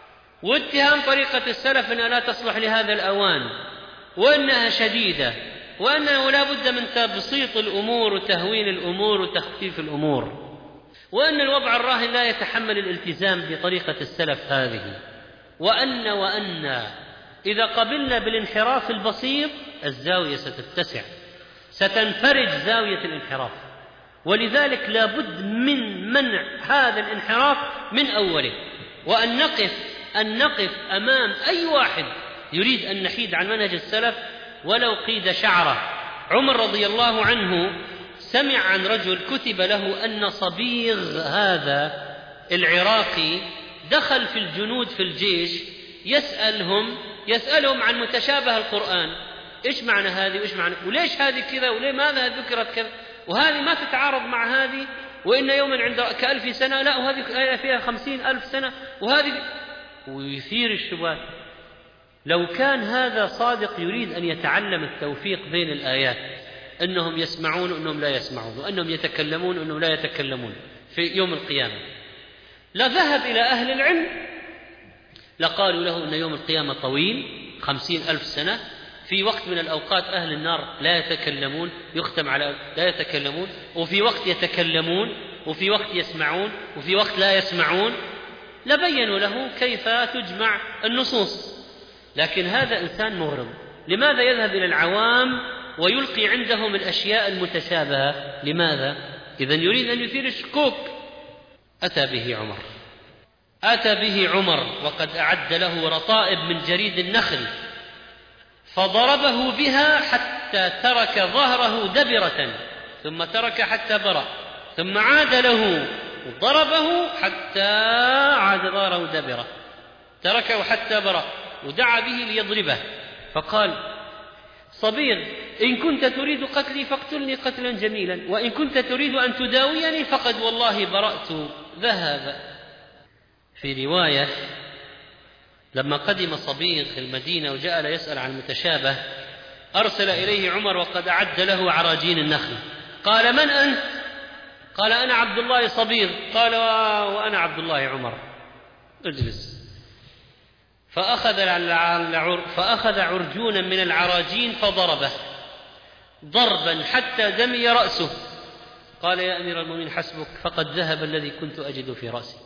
واتهام طريقة السلف أنها لا تصلح لهذا الأوان وأنها شديدة وأنه لا بد من تبسيط الأمور وتهوين الأمور وتخفيف الأمور، وأن الوضع الراهن لا يتحمل الالتزام بطريقة السلف هذه، وأن وأن إذا قبلنا بالانحراف البسيط الزاوية ستتسع، ستنفرج زاوية الانحراف، ولذلك لا بد من منع هذا الانحراف من أوله، وأن نقف أن نقف أمام أي واحد يريد أن نحيد عن منهج السلف ولو قيد شعره. عمر رضي الله عنه سمع عن رجل كتب له أن صبيغ هذا العراقي دخل في الجنود في الجيش يسألهم يسألهم عن متشابه القرآن، إيش معنى هذه وإيش معنى وليش هذه كذا وليه ماذا ذكرت كذا وهذه ما تتعارض مع هذه، وإن يوما عند كألف سنة لا وهذه فيها خمسين ألف سنة وهذه، ويثير الشبهات. لو كان هذا صادق يريد أن يتعلم التوفيق بين الآيات، أنهم يسمعون وأنهم لا يسمعون، وأنهم يتكلمون وأنهم لا يتكلمون في يوم القيامة، لذهب إلى أهل العلم لقالوا له أن يوم القيامة طويل خمسين ألف سنة، في وقت من الأوقات أهل النار لا يتكلمون يختم على لا يتكلمون، وفي وقت يتكلمون، وفي وقت يسمعون، وفي وقت لا يسمعون، لبينوا له كيف تجمع النصوص. لكن هذا إنسان مغرض، لماذا يذهب إلى العوام ويلقي عندهم الأشياء المتشابهة؟ لماذا؟ إذن يريد أن يثير الشكوك. أتى به عمر أتى به عمر وقد أعد له رطائب من جريد النخل، فضربه بها حتى ترك ظهره دبرة، ثم ترك حتى برأ، ثم عاد له وضربه حتى عاد ظهره دبرة، تركه حتى برأ، ودعا به ليضربه، فقال: صبيغ، إن كنت تريد قتلي فاقتلني قتلا جميلا، وإن كنت تريد أن تداويني فقد والله برأت. ذهب. في رواية لما قدم صبيغ المدينة وجاء يسأل عن المتشابه، أرسل إليه عمر وقد أعد له عراجين النخل، قال: من أنت؟ قال: أنا عبد الله صبيغ. قال: وأنا عبد الله عمر، اجلس. فأخذ فأخذ عرجونا من العراجين فضربه ضربا حتى دمي رأسه. قال: يا أمير المؤمنين حسبك، فقد ذهب الذي كنت أجد في رأسي.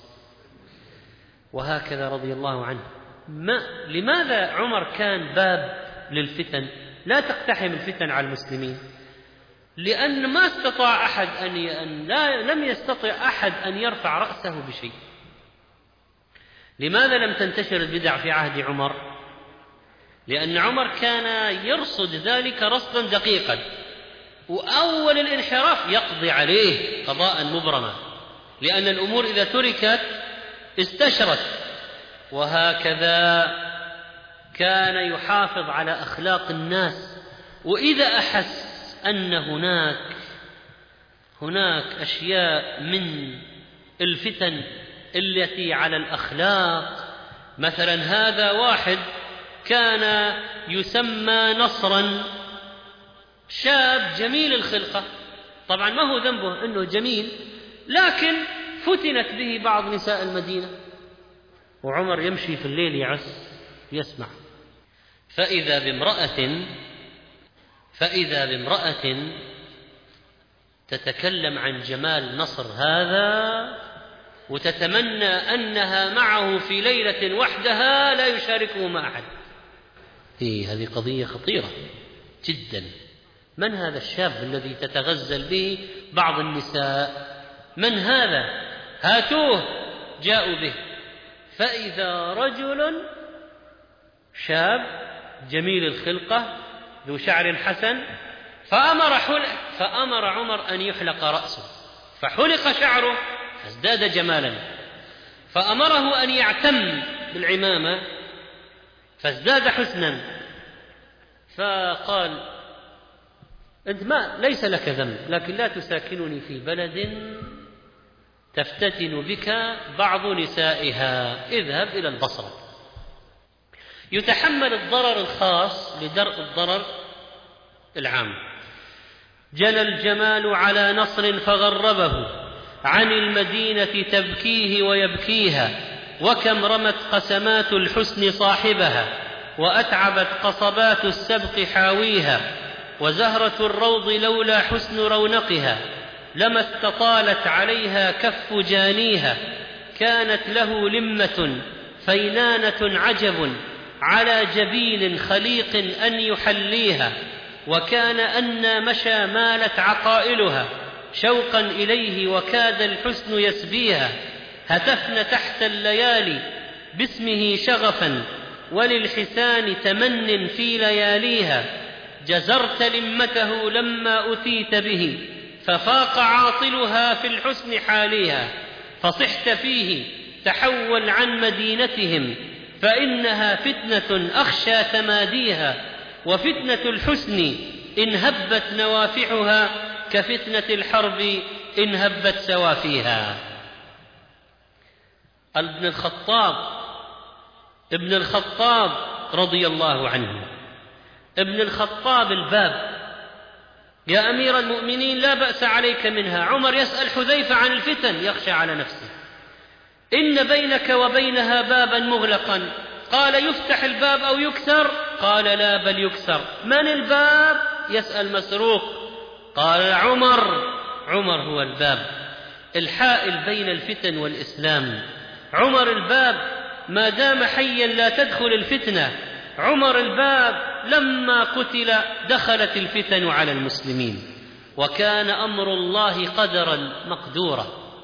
وهكذا رضي الله عنه. ما لماذا عمر كان باب للفتن؟ لا تقتحم الفتن على المسلمين، لأن ما استطاع أحد أن ي... لا لم يستطع أحد أن يرفع رأسه بشيء. لماذا لم تنتشر البدع في عهد عمر؟ لأن عمر كان يرصد ذلك رصدا دقيقا، وأول الانحراف يقضي عليه قضاء مبرما، لأن الأمور إذا تركت استشرت. وهكذا كان يحافظ على أخلاق الناس، وإذا أحس أن هناك هناك أشياء من الفتن التي على الأخلاق، مثلا هذا واحد كان يسمى نصرا، شاب جميل الخلقة، طبعا ما هو ذنبه أنه جميل، لكن فتنت به بعض نساء المدينة، وعمر يمشي في الليل يعس يسمع، فإذا بامرأة فإذا بامرأة تتكلم عن جمال نصر هذا وتتمنى أنها معه في ليلة وحدها لا يشاركه مع أحد. إيه، هذه قضية خطيرة جدا. من هذا الشاب الذي تتغزل به بعض النساء؟ من هذا؟ هاتوه. جاءوا به، فإذا رجل شاب جميل الخلقة ذو شعر حسن، فأمر, فأمر عمر أن يحلق رأسه، فحلق شعره فازداد جمالا، فأمره أن يعتم بالعمامة فازداد حسنا، فقال: أنت ما ليس لك ذنب، لكن لا تساكنني في بلد تفتتن بك بعض نسائها، اذهب إلى البصرة. يتحمل الضرر الخاص لدرء الضرر العام. جنى الجمال على نصر فغربه، عن المدينة تبكيه ويبكيها، وكم رمت قسمات الحسن صاحبها، وأتعبت قصبات السبق حاويها، وزهرة الروض لولا حسن رونقها لما استطالت عليها كف جانيها. كانت له لمة فينانة عجب على جبين خليق أن يحليها، وكان أن مشى مالت عقائلها شوقا إليه وكاد الحسن يسبيها. هتفن تحت الليالي باسمه شغفا وللحسان تمن في لياليها. جزرت لمته لما أتيت به ففاق عاطلها في الحسن حاليها. فصحت فيه تحول عن مدينتهم فإنها فتنة أخشى تماديها. وفتنة الحسن إن هبت نوافحها كفتنة الحرب إن هبت سوافيها. ابن الخطاب ابن الخطاب رضي الله عنه، ابن الخطاب الباب: يا أمير المؤمنين لا بأس عليك منها. عمر يسأل حذيفة عن الفتن يخشى على نفسه: إن بينك وبينها بابا مغلقا. قال: يفتح الباب أو يكسر؟ قال: لا بل يكسر. من الباب؟ يسأل مسروق. قال: عمر. عمر هو الباب، الحائل بين الفتن والإسلام. عمر الباب، ما دام حيا لا تدخل الفتنة. عمر الباب، لما قتل دخلت الفتن على المسلمين. وكان أمر الله قدرا مقدورا.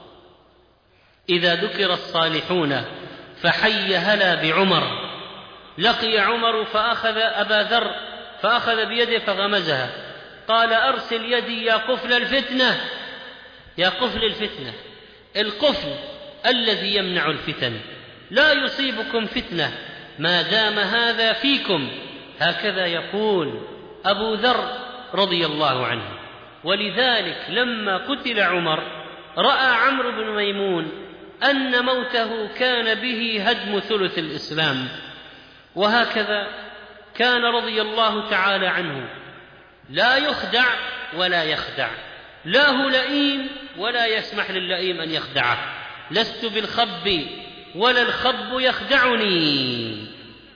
إذا ذكر الصالحون فحي هلا بعمر. لقي عمر فأخذ أبا ذر فأخذ بيده فغمزها، قال: أرسل يدي يا قفل الفتنة. يا قفل الفتنة، القفل الذي يمنع الفتن. لا يصيبكم فتنة ما دام هذا فيكم. هكذا يقول أبو ذر رضي الله عنه. ولذلك لما قتل عمر رأى عمرو بن ميمون أن موته كان به هدم ثلث الإسلام. وهكذا كان رضي الله تعالى عنه، لا يخدع ولا يخدع، لا هو لئيم ولا يسمح للئيم أن يخدعه. لست بالخب ولا الخب يخدعني.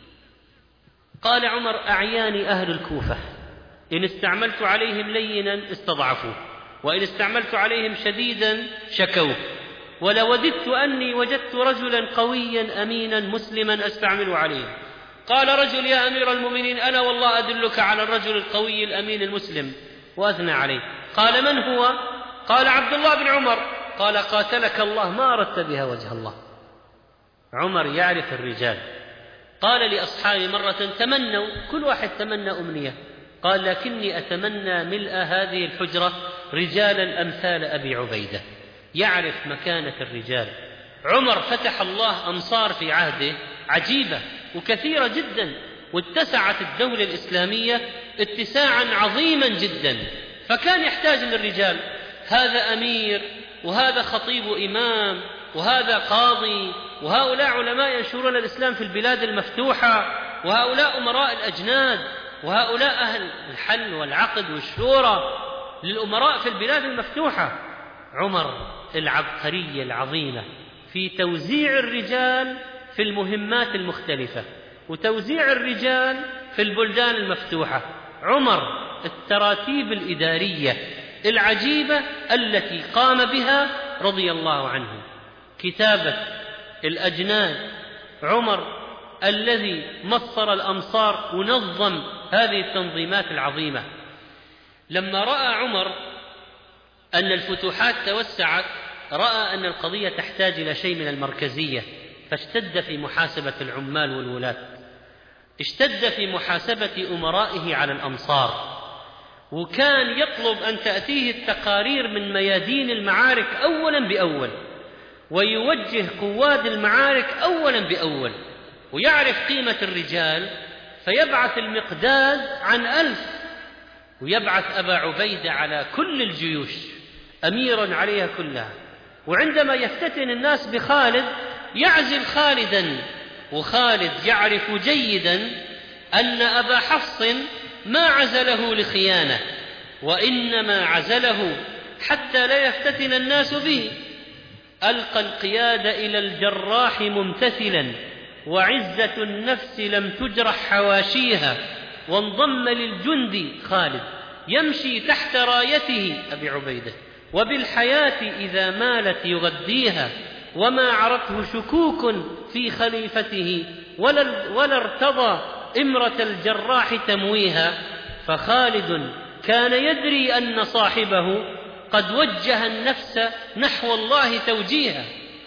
قال عمر: أعياني أهل الكوفة، إن استعملت عليهم لينا استضعفوه، وإن استعملت عليهم شديدا شكوه، ولوددت أني وجدت رجلا قويا أمينا مسلما أستعمل عليه. قال رجل: يا أمير المؤمنين أنا والله أدلك على الرجل القوي الأمين المسلم، وأثنى عليه. قال: من هو؟ قال: عبد الله بن عمر. قال: قاتلك الله، ما أردت بها وجه الله. عمر يعرف الرجال. قال لأصحابه مرة: تمنوا، كل واحد تمنى أمنية. قال: لكني أتمنى ملء هذه الحجرة رجالا أمثال أبي عبيدة. يعرف مكانة الرجال. عمر فتح الله أمصار في عهده عجيبة وكثيرة جدا، واتسعت الدولة الإسلامية اتساعا عظيما جدا، فكان يحتاج للرجال. هذا أمير، وهذا خطيب إمام، وهذا قاضي، وهؤلاء علماء ينشرون الإسلام في البلاد المفتوحة، وهؤلاء أمراء الأجناد، وهؤلاء أهل الحل والعقد والشورى للأمراء في البلاد المفتوحة. عمر العبقرية العظيمة في توزيع الرجال في المهمات المختلفة وتوزيع الرجال في البلدان المفتوحة. عمر التراتيب الإدارية العجيبة التي قام بها رضي الله عنه. كتابة الأجناد، عمر الذي مصر الأمصار ونظم هذه التنظيمات العظيمة. لما رأى عمر أن الفتوحات توسعت، رأى أن القضية تحتاج إلى شيء من المركزية، فاشتد في محاسبة العمال والولاة، اشتد في محاسبة أمرائه على الأمصار، وكان يطلب أن تأتيه التقارير من ميادين المعارك أولا بأول، ويوجه قواد المعارك أولا بأول، ويعرف قيمة الرجال، فيبعث المقداد عن ألف، ويبعث أبا عبيدة على كل الجيوش أميرا عليها كلها. وعندما يفتتن الناس بخالد يعزل خالدا، وخالد يعرف جيدا أن أبا حفص ما عزله ألقى القيادة إلى الجراح ممتثلا، وعزة النفس لم تجرح حواشيها، وانضم للجند خالد يمشي تحت رايته أبي عبيدة، وبالحياة إذا مالت يغديها، وما عرته شكوك في خليفته، ولا, ولا ارتضى إمرة الجراح تمويها. فخالد كان يدري أن صاحبه قد وجه النفس نحو الله توجيها.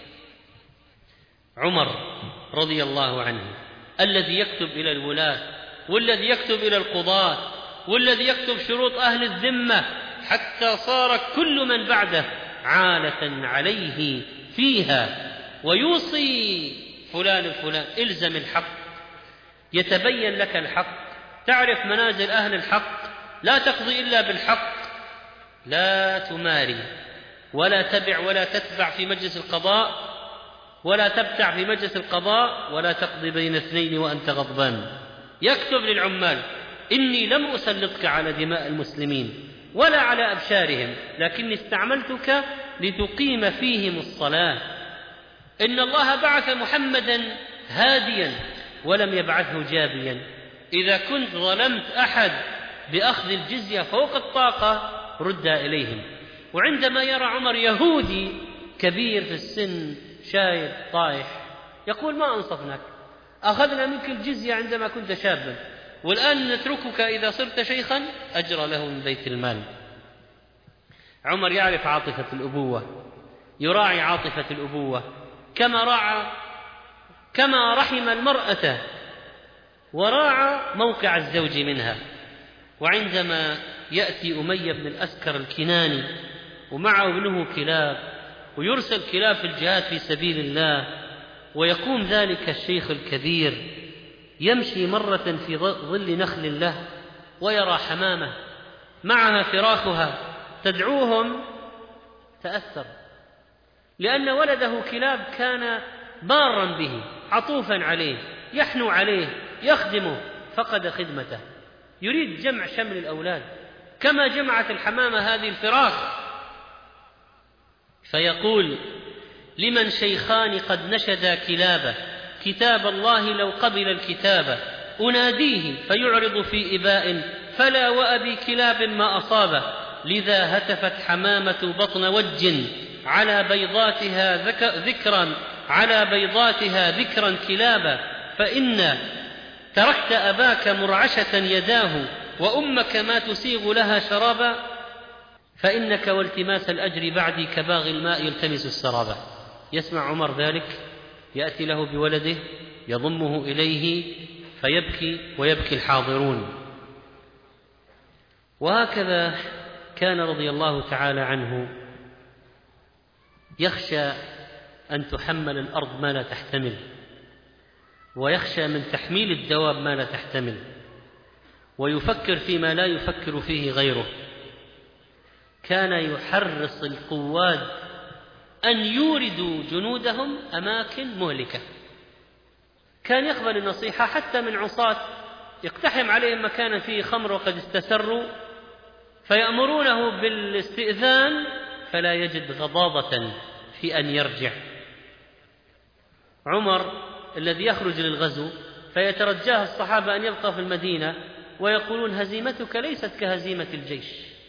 عمر رضي الله عنه الذي يكتب إلى الولاة، والذي يكتب إلى القضاة، والذي يكتب شروط أهل الذمة، حتى صار كل من بعده عالة عليه فيها، ويوصي فلان الفلان إلزم الحق، يتبين لك الحق، تعرف منازل أهل الحق، لا تقضي إلا بالحق، لا تماري ولا تبع ولا تتبع في مجلس القضاء، ولا تبتع في مجلس القضاء، ولا تقضي بين اثنين وأنت غضبان. يكتب للعمال: إني لم أسلطك على دماء المسلمين ولا على أبشارهم، لكني استعملتك لتقيم فيهم الصلاة. إن الله بعث محمدا هاديا ولم يبعثه جابيا. إذا كنت ظلمت أحد بأخذ الجزية فوق الطاقة ردها إليهم. وعندما يرى عمر يهودي كبير في السن شايب طايح يقول: ما أنصفناك، أخذنا منك الجزية عندما كنت شابا، والآن نتركك إذا صرت شيخا، أجرى له من بيت المال. عمر يعرف عاطفة الأبوة، يراعي عاطفة الأبوة كما راعى كما رحم المرأة وراعى موقع الزوج منها. وعندما يأتي أمية بن الأسكر الكناني ومعه ابنه كلاب، ويرسل كلاب في الجهاد في سبيل الله، ويقوم ذلك الشيخ الكبير يمشي مرة في ظل نخل له ويرى حمامة معها فراخها تدعوهم، تأثر، لأن ولده كلاب كان بارا به عطوفا عليه، يحنو عليه، يخدمه، فقد خدمته، يريد جمع شمل الأولاد كما جمعت الحمامة هذه الفراخ. فيقول: لمن شيخان قد نشدا كلابه، كتاب الله لو قبل الكتابة، أناديه فيعرض في إباء، فلا وأبي كلاب ما أصابه، لذا هتفت حمامة بطن وج على بيضاتها ذكرا على بيضاتها ذكرا كلابا، فإن تركت أباك مرعشة يداه، وأمك ما تسيغ لها شرابا، فإنك والتماس الأجر بعدي كباغي الماء يلتمس السرابا. يسمع عمر ذلك، يأتي له بولده يضمه إليه فيبكي ويبكي الحاضرون. وهكذا كان رضي الله تعالى عنه يخشى أن تحمل الأرض ما لا تحتمل، ويخشى من تحميل الدواب ما لا تحتمل، ويفكر فيما لا يفكر فيه غيره. كان يحرص القواد أن يوردوا جنودهم أماكن مهلكة. كان يقبل النصيحة حتى من عصاة يقتحم عليهم مكانا فيه خمر وقد استسروا، فيأمرونه بالاستئذان فلا يجد غضاضة في أن يرجع. عمر الذي يخرج للغزو فيترجاه الصحابة أن يبقى في المدينة، ويقولون: هزيمتك ليست كهزيمة الجيش.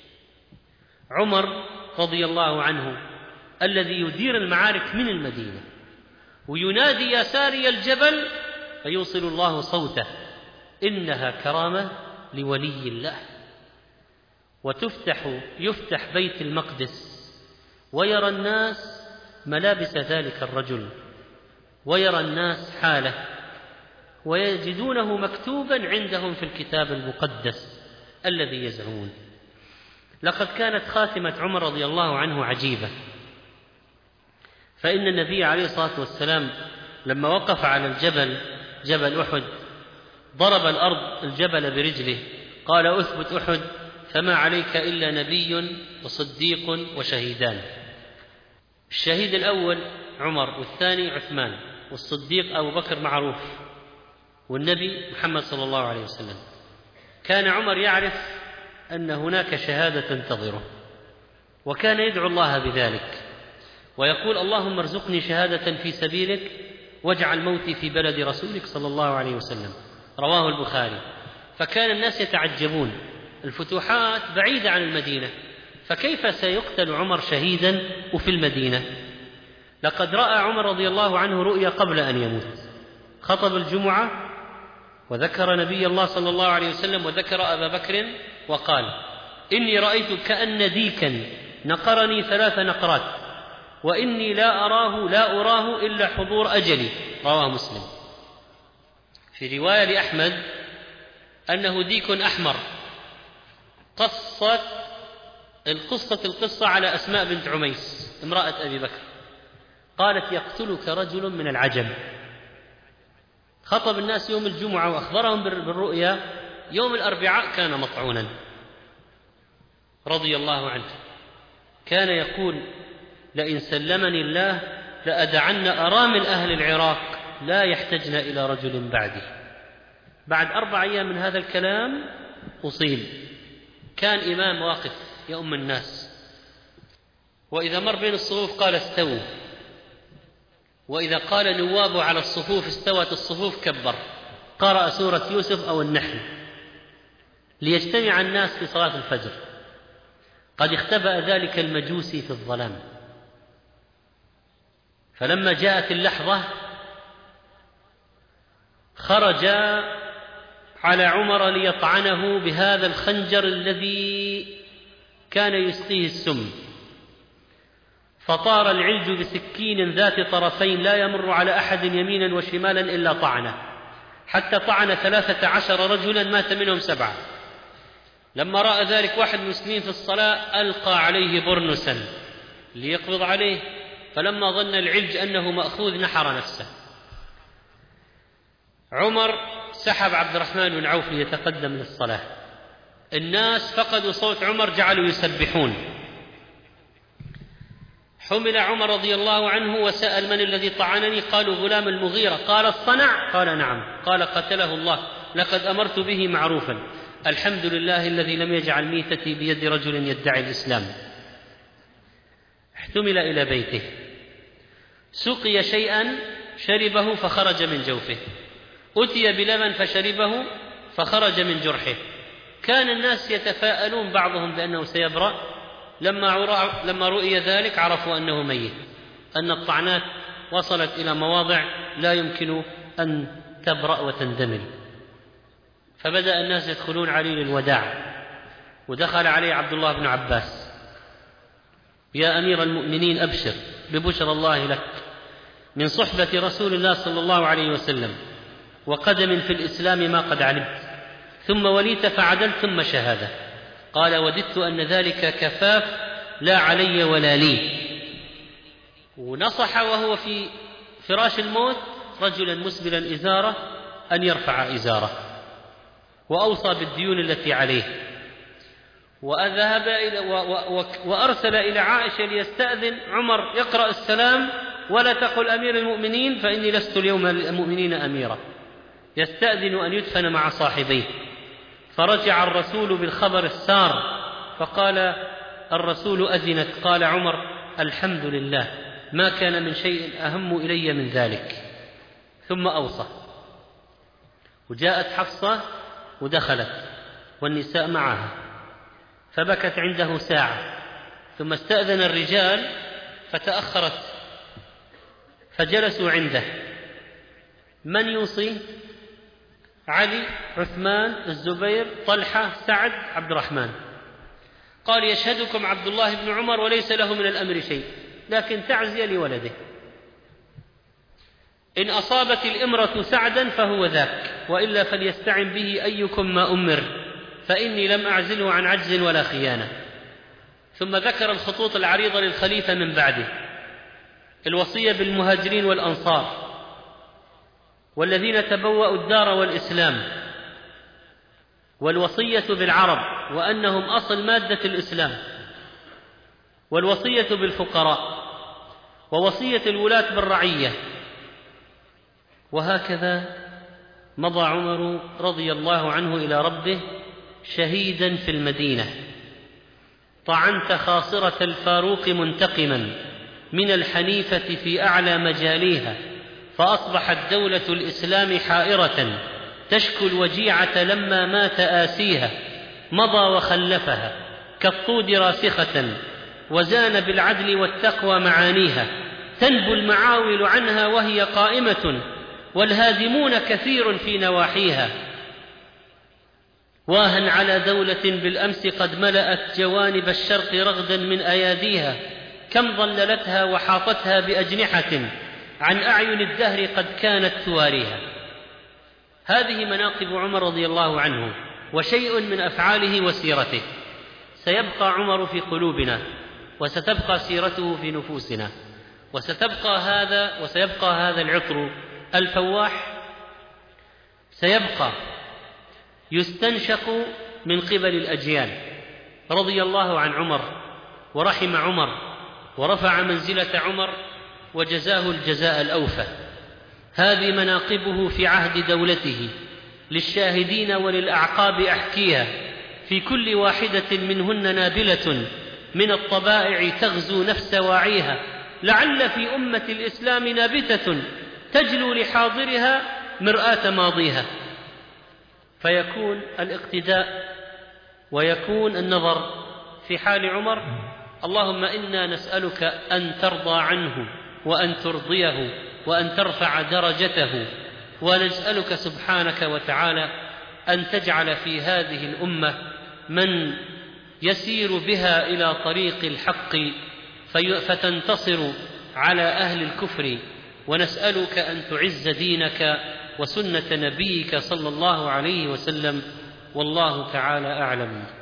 عمر رضي الله عنه الذي يدير المعارك من المدينة وينادي: يا ساري الجبل، فيوصل الله صوته: إنها كرامة لولي الله. وتفتح يفتح بيت المقدس ويرى الناس ملابس ذلك الرجل، ويرى الناس حاله، ويجدونه مكتوبا عندهم في الكتاب المقدس الذي يزعمون. لقد كانت خاتمة عمر رضي الله عنه عجيبة، فإن النبي عليه الصلاة والسلام لما وقف على الجبل جبل أحد ضرب الأرض الجبل برجله، قال: أثبت أحد فما عليك إلا نبي وصديق وشهيدان. الشهيد الأول عمر، والثاني عثمان، والصديق أبو بكر معروف، والنبي محمد صلى الله عليه وسلم. كان عمر يعرف أن هناك شهادة تنتظره، وكان يدعو الله بذلك، ويقول اللهم ارزقني شهادة في سبيلك واجعل موتي في بلد رسولك صلى الله عليه وسلم. رواه البخاري. فكان الناس يتعجبون، الفتوحات بعيدة عن المدينة، فكيف سيقتل عمر شهيدا وفي المدينة؟ لقد رأى عمر رضي الله عنه رؤيا قبل أن يموت، خطب الجمعة وذكر نبي الله صلى الله عليه وسلم وذكر أبا بكر وقال إني رأيت كأن ديكا نقرني ثلاث نقرات وإني لا أراه لا أراه إلا حضور أجلي. رواه مسلم. في رواية لأحمد أنه ديك أحمر. قصت القصة القصة على أسماء بنت عميس امرأة أبي بكر، قالت يقتلك رجل من العجم. خطب الناس يوم الجمعة وأخبرهم بالرؤيا، يوم الأربعاء كان مطعونا رضي الله عنه. كان يقول لئن سلمني الله لأدعن أرامل أهل العراق لا يحتجن إلى رجل بعدي. بعد أربع أيام من هذا الكلام أصيب. كان إمام واقف يؤم الناس، وإذا مر بين الصفوف قال استووا، وإذا قال نوابه على الصفوف استوت الصفوف كبر، قرأ سورة يوسف أو النحل ليجتمع الناس في صلاة الفجر. قد اختبأ ذلك المجوسي في الظلام، فلما جاءت اللحظة خرج على عمر ليطعنه بهذا الخنجر الذي كان يسقيه السم، فطار العلج بسكين ذات طرفين لا يمر على أحد يمينا وشمالا إلا طعنه، حتى طعن ثلاثة عشر رجلا مات منهم سبعة. لما رأى ذلك واحد من المسلمين في الصلاة ألقى عليه برنسا ليقبض عليه، فلما ظن العلج أنه مأخوذ نحر نفسه. عمر سحب عبد الرحمن بن عوف ليتقدم للصلاة، الناس فقدوا صوت عمر جعلوا يسبحون. حمل عمر رضي الله عنه وسأل من الذي طعنني؟ قالوا غلام المغيرة. قال الصنع؟ قال نعم. قال قتله الله، لقد أمرت به معروفا، الحمد لله الذي لم يجعل ميتتي بيد رجل يدعي الإسلام. احتمل إلى بيته، سقي شيئا شربه فخرج من جوفه، أتي بلبن فشربه فخرج من جرحه. كان الناس يتفاءلون بعضهم بأنه سيبرأ، لما لما رؤي ذلك عرفوا أنه ميت، أن الطعنات وصلت إلى مواضع لا يمكن أن تبرأ وتندمل. فبدأ الناس يدخلون عليه للوداع، ودخل عليه عبد الله بن عباس: يا أمير المؤمنين أبشر ببشرى الله لك من صحبة رسول الله صلى الله عليه وسلم وقدم في الإسلام ما قد علمت، ثم وليت فعدلت ثم شهادة. قال: وددت أن ذلك كفاف لا علي ولا لي. ونصح وهو في فراش الموت رجلا مسبلا إزارة أن يرفع إزاره، وأوصى بالديون التي عليه، وأذهب إلى وأرسل إلى عائشة ليستأذن عمر يقرأ السلام: ولا تقل أمير المؤمنين فإني لست اليوم المؤمنين أميرا. يستأذن أن يدفن مع صاحبيه، فرجع الرسول بالخبر السار، فقال الرسول: أذنت. قال عمر: الحمد لله، ما كان من شيء أهم إلي من ذلك. ثم أوصى. وجاءت حفصة ودخلت والنساء معها، فبكت عنده ساعة، ثم استأذن الرجال فتأخرت، فجلسوا عنده. من يوصي؟ علي، عثمان، الزبير، طلحة، سعد، عبد الرحمن. قال: يشهدكم عبد الله بن عمر وليس له من الأمر شيء، لكن تعزية لولده. إن أصابت الإمرة سعدا فهو ذاك، وإلا فليستعن به أيكم ما أمر، فإني لم أعزله عن عجز ولا خيانة. ثم ذكر الخطوط العريضة للخليفة من بعده: الوصية بالمهاجرين والأنصار والذين تبوأوا الدار والإسلام، والوصية بالعرب وأنهم أصل مادة الإسلام، والوصية بالفقراء، ووصية الولاة بالرعية. وهكذا مضى عمر رضي الله عنه إلى ربه شهيدا في المدينة. طعنت خاصرة الفاروق منتقما، من الحنيفة في أعلى مجاليها، فأصبحت دولة الإسلام حائرة تشكو الوجيعة لما مات آسيها، مضى وخلفها كالطود راسخة، وزان بالعدل والتقوى معانيها، تنبو المعاول عنها وهي قائمة، والهادمون كثير في نواحيها. واها على دولة بالأمس قد ملأت جوانب الشرق رغدا من أياديها، كم ظللتها وحاطتها بأجنحة عن أعين الدهر قد كانت تواريها. هذه مناقب عمر رضي الله عنه وشيء من أفعاله وسيرته. سيبقى عمر في قلوبنا، وستبقى سيرته في نفوسنا، وستبقى هذا وسيبقى هذا العطر الفواح سيبقى يستنشق من قبل الأجيال. رضي الله عن عمر ورحم عمر ورفع منزلة عمر وجزاه الجزاء الأوفى. هذه مناقبه في عهد دولته، للشاهدين وللأعقاب أحكيها، في كل واحدة منهن نابلة من الطبائع تغزو نفس واعيها، لعل في أمة الإسلام نابتة تجلو لحاضرها مرآة ماضيها، فيكون الاقتداء ويكون النظر في حال عمر. اللهم إنا نسألك أن ترضى عنه وأن ترضيه وأن ترفع درجته، ونسألك سبحانك وتعالى أن تجعل في هذه الأمة من يسير بها إلى طريق الحق فتنتصر على أهل الكفر، ونسألك أن تعز دينك وسنة نبيك صلى الله عليه وسلم، والله تعالى أعلم.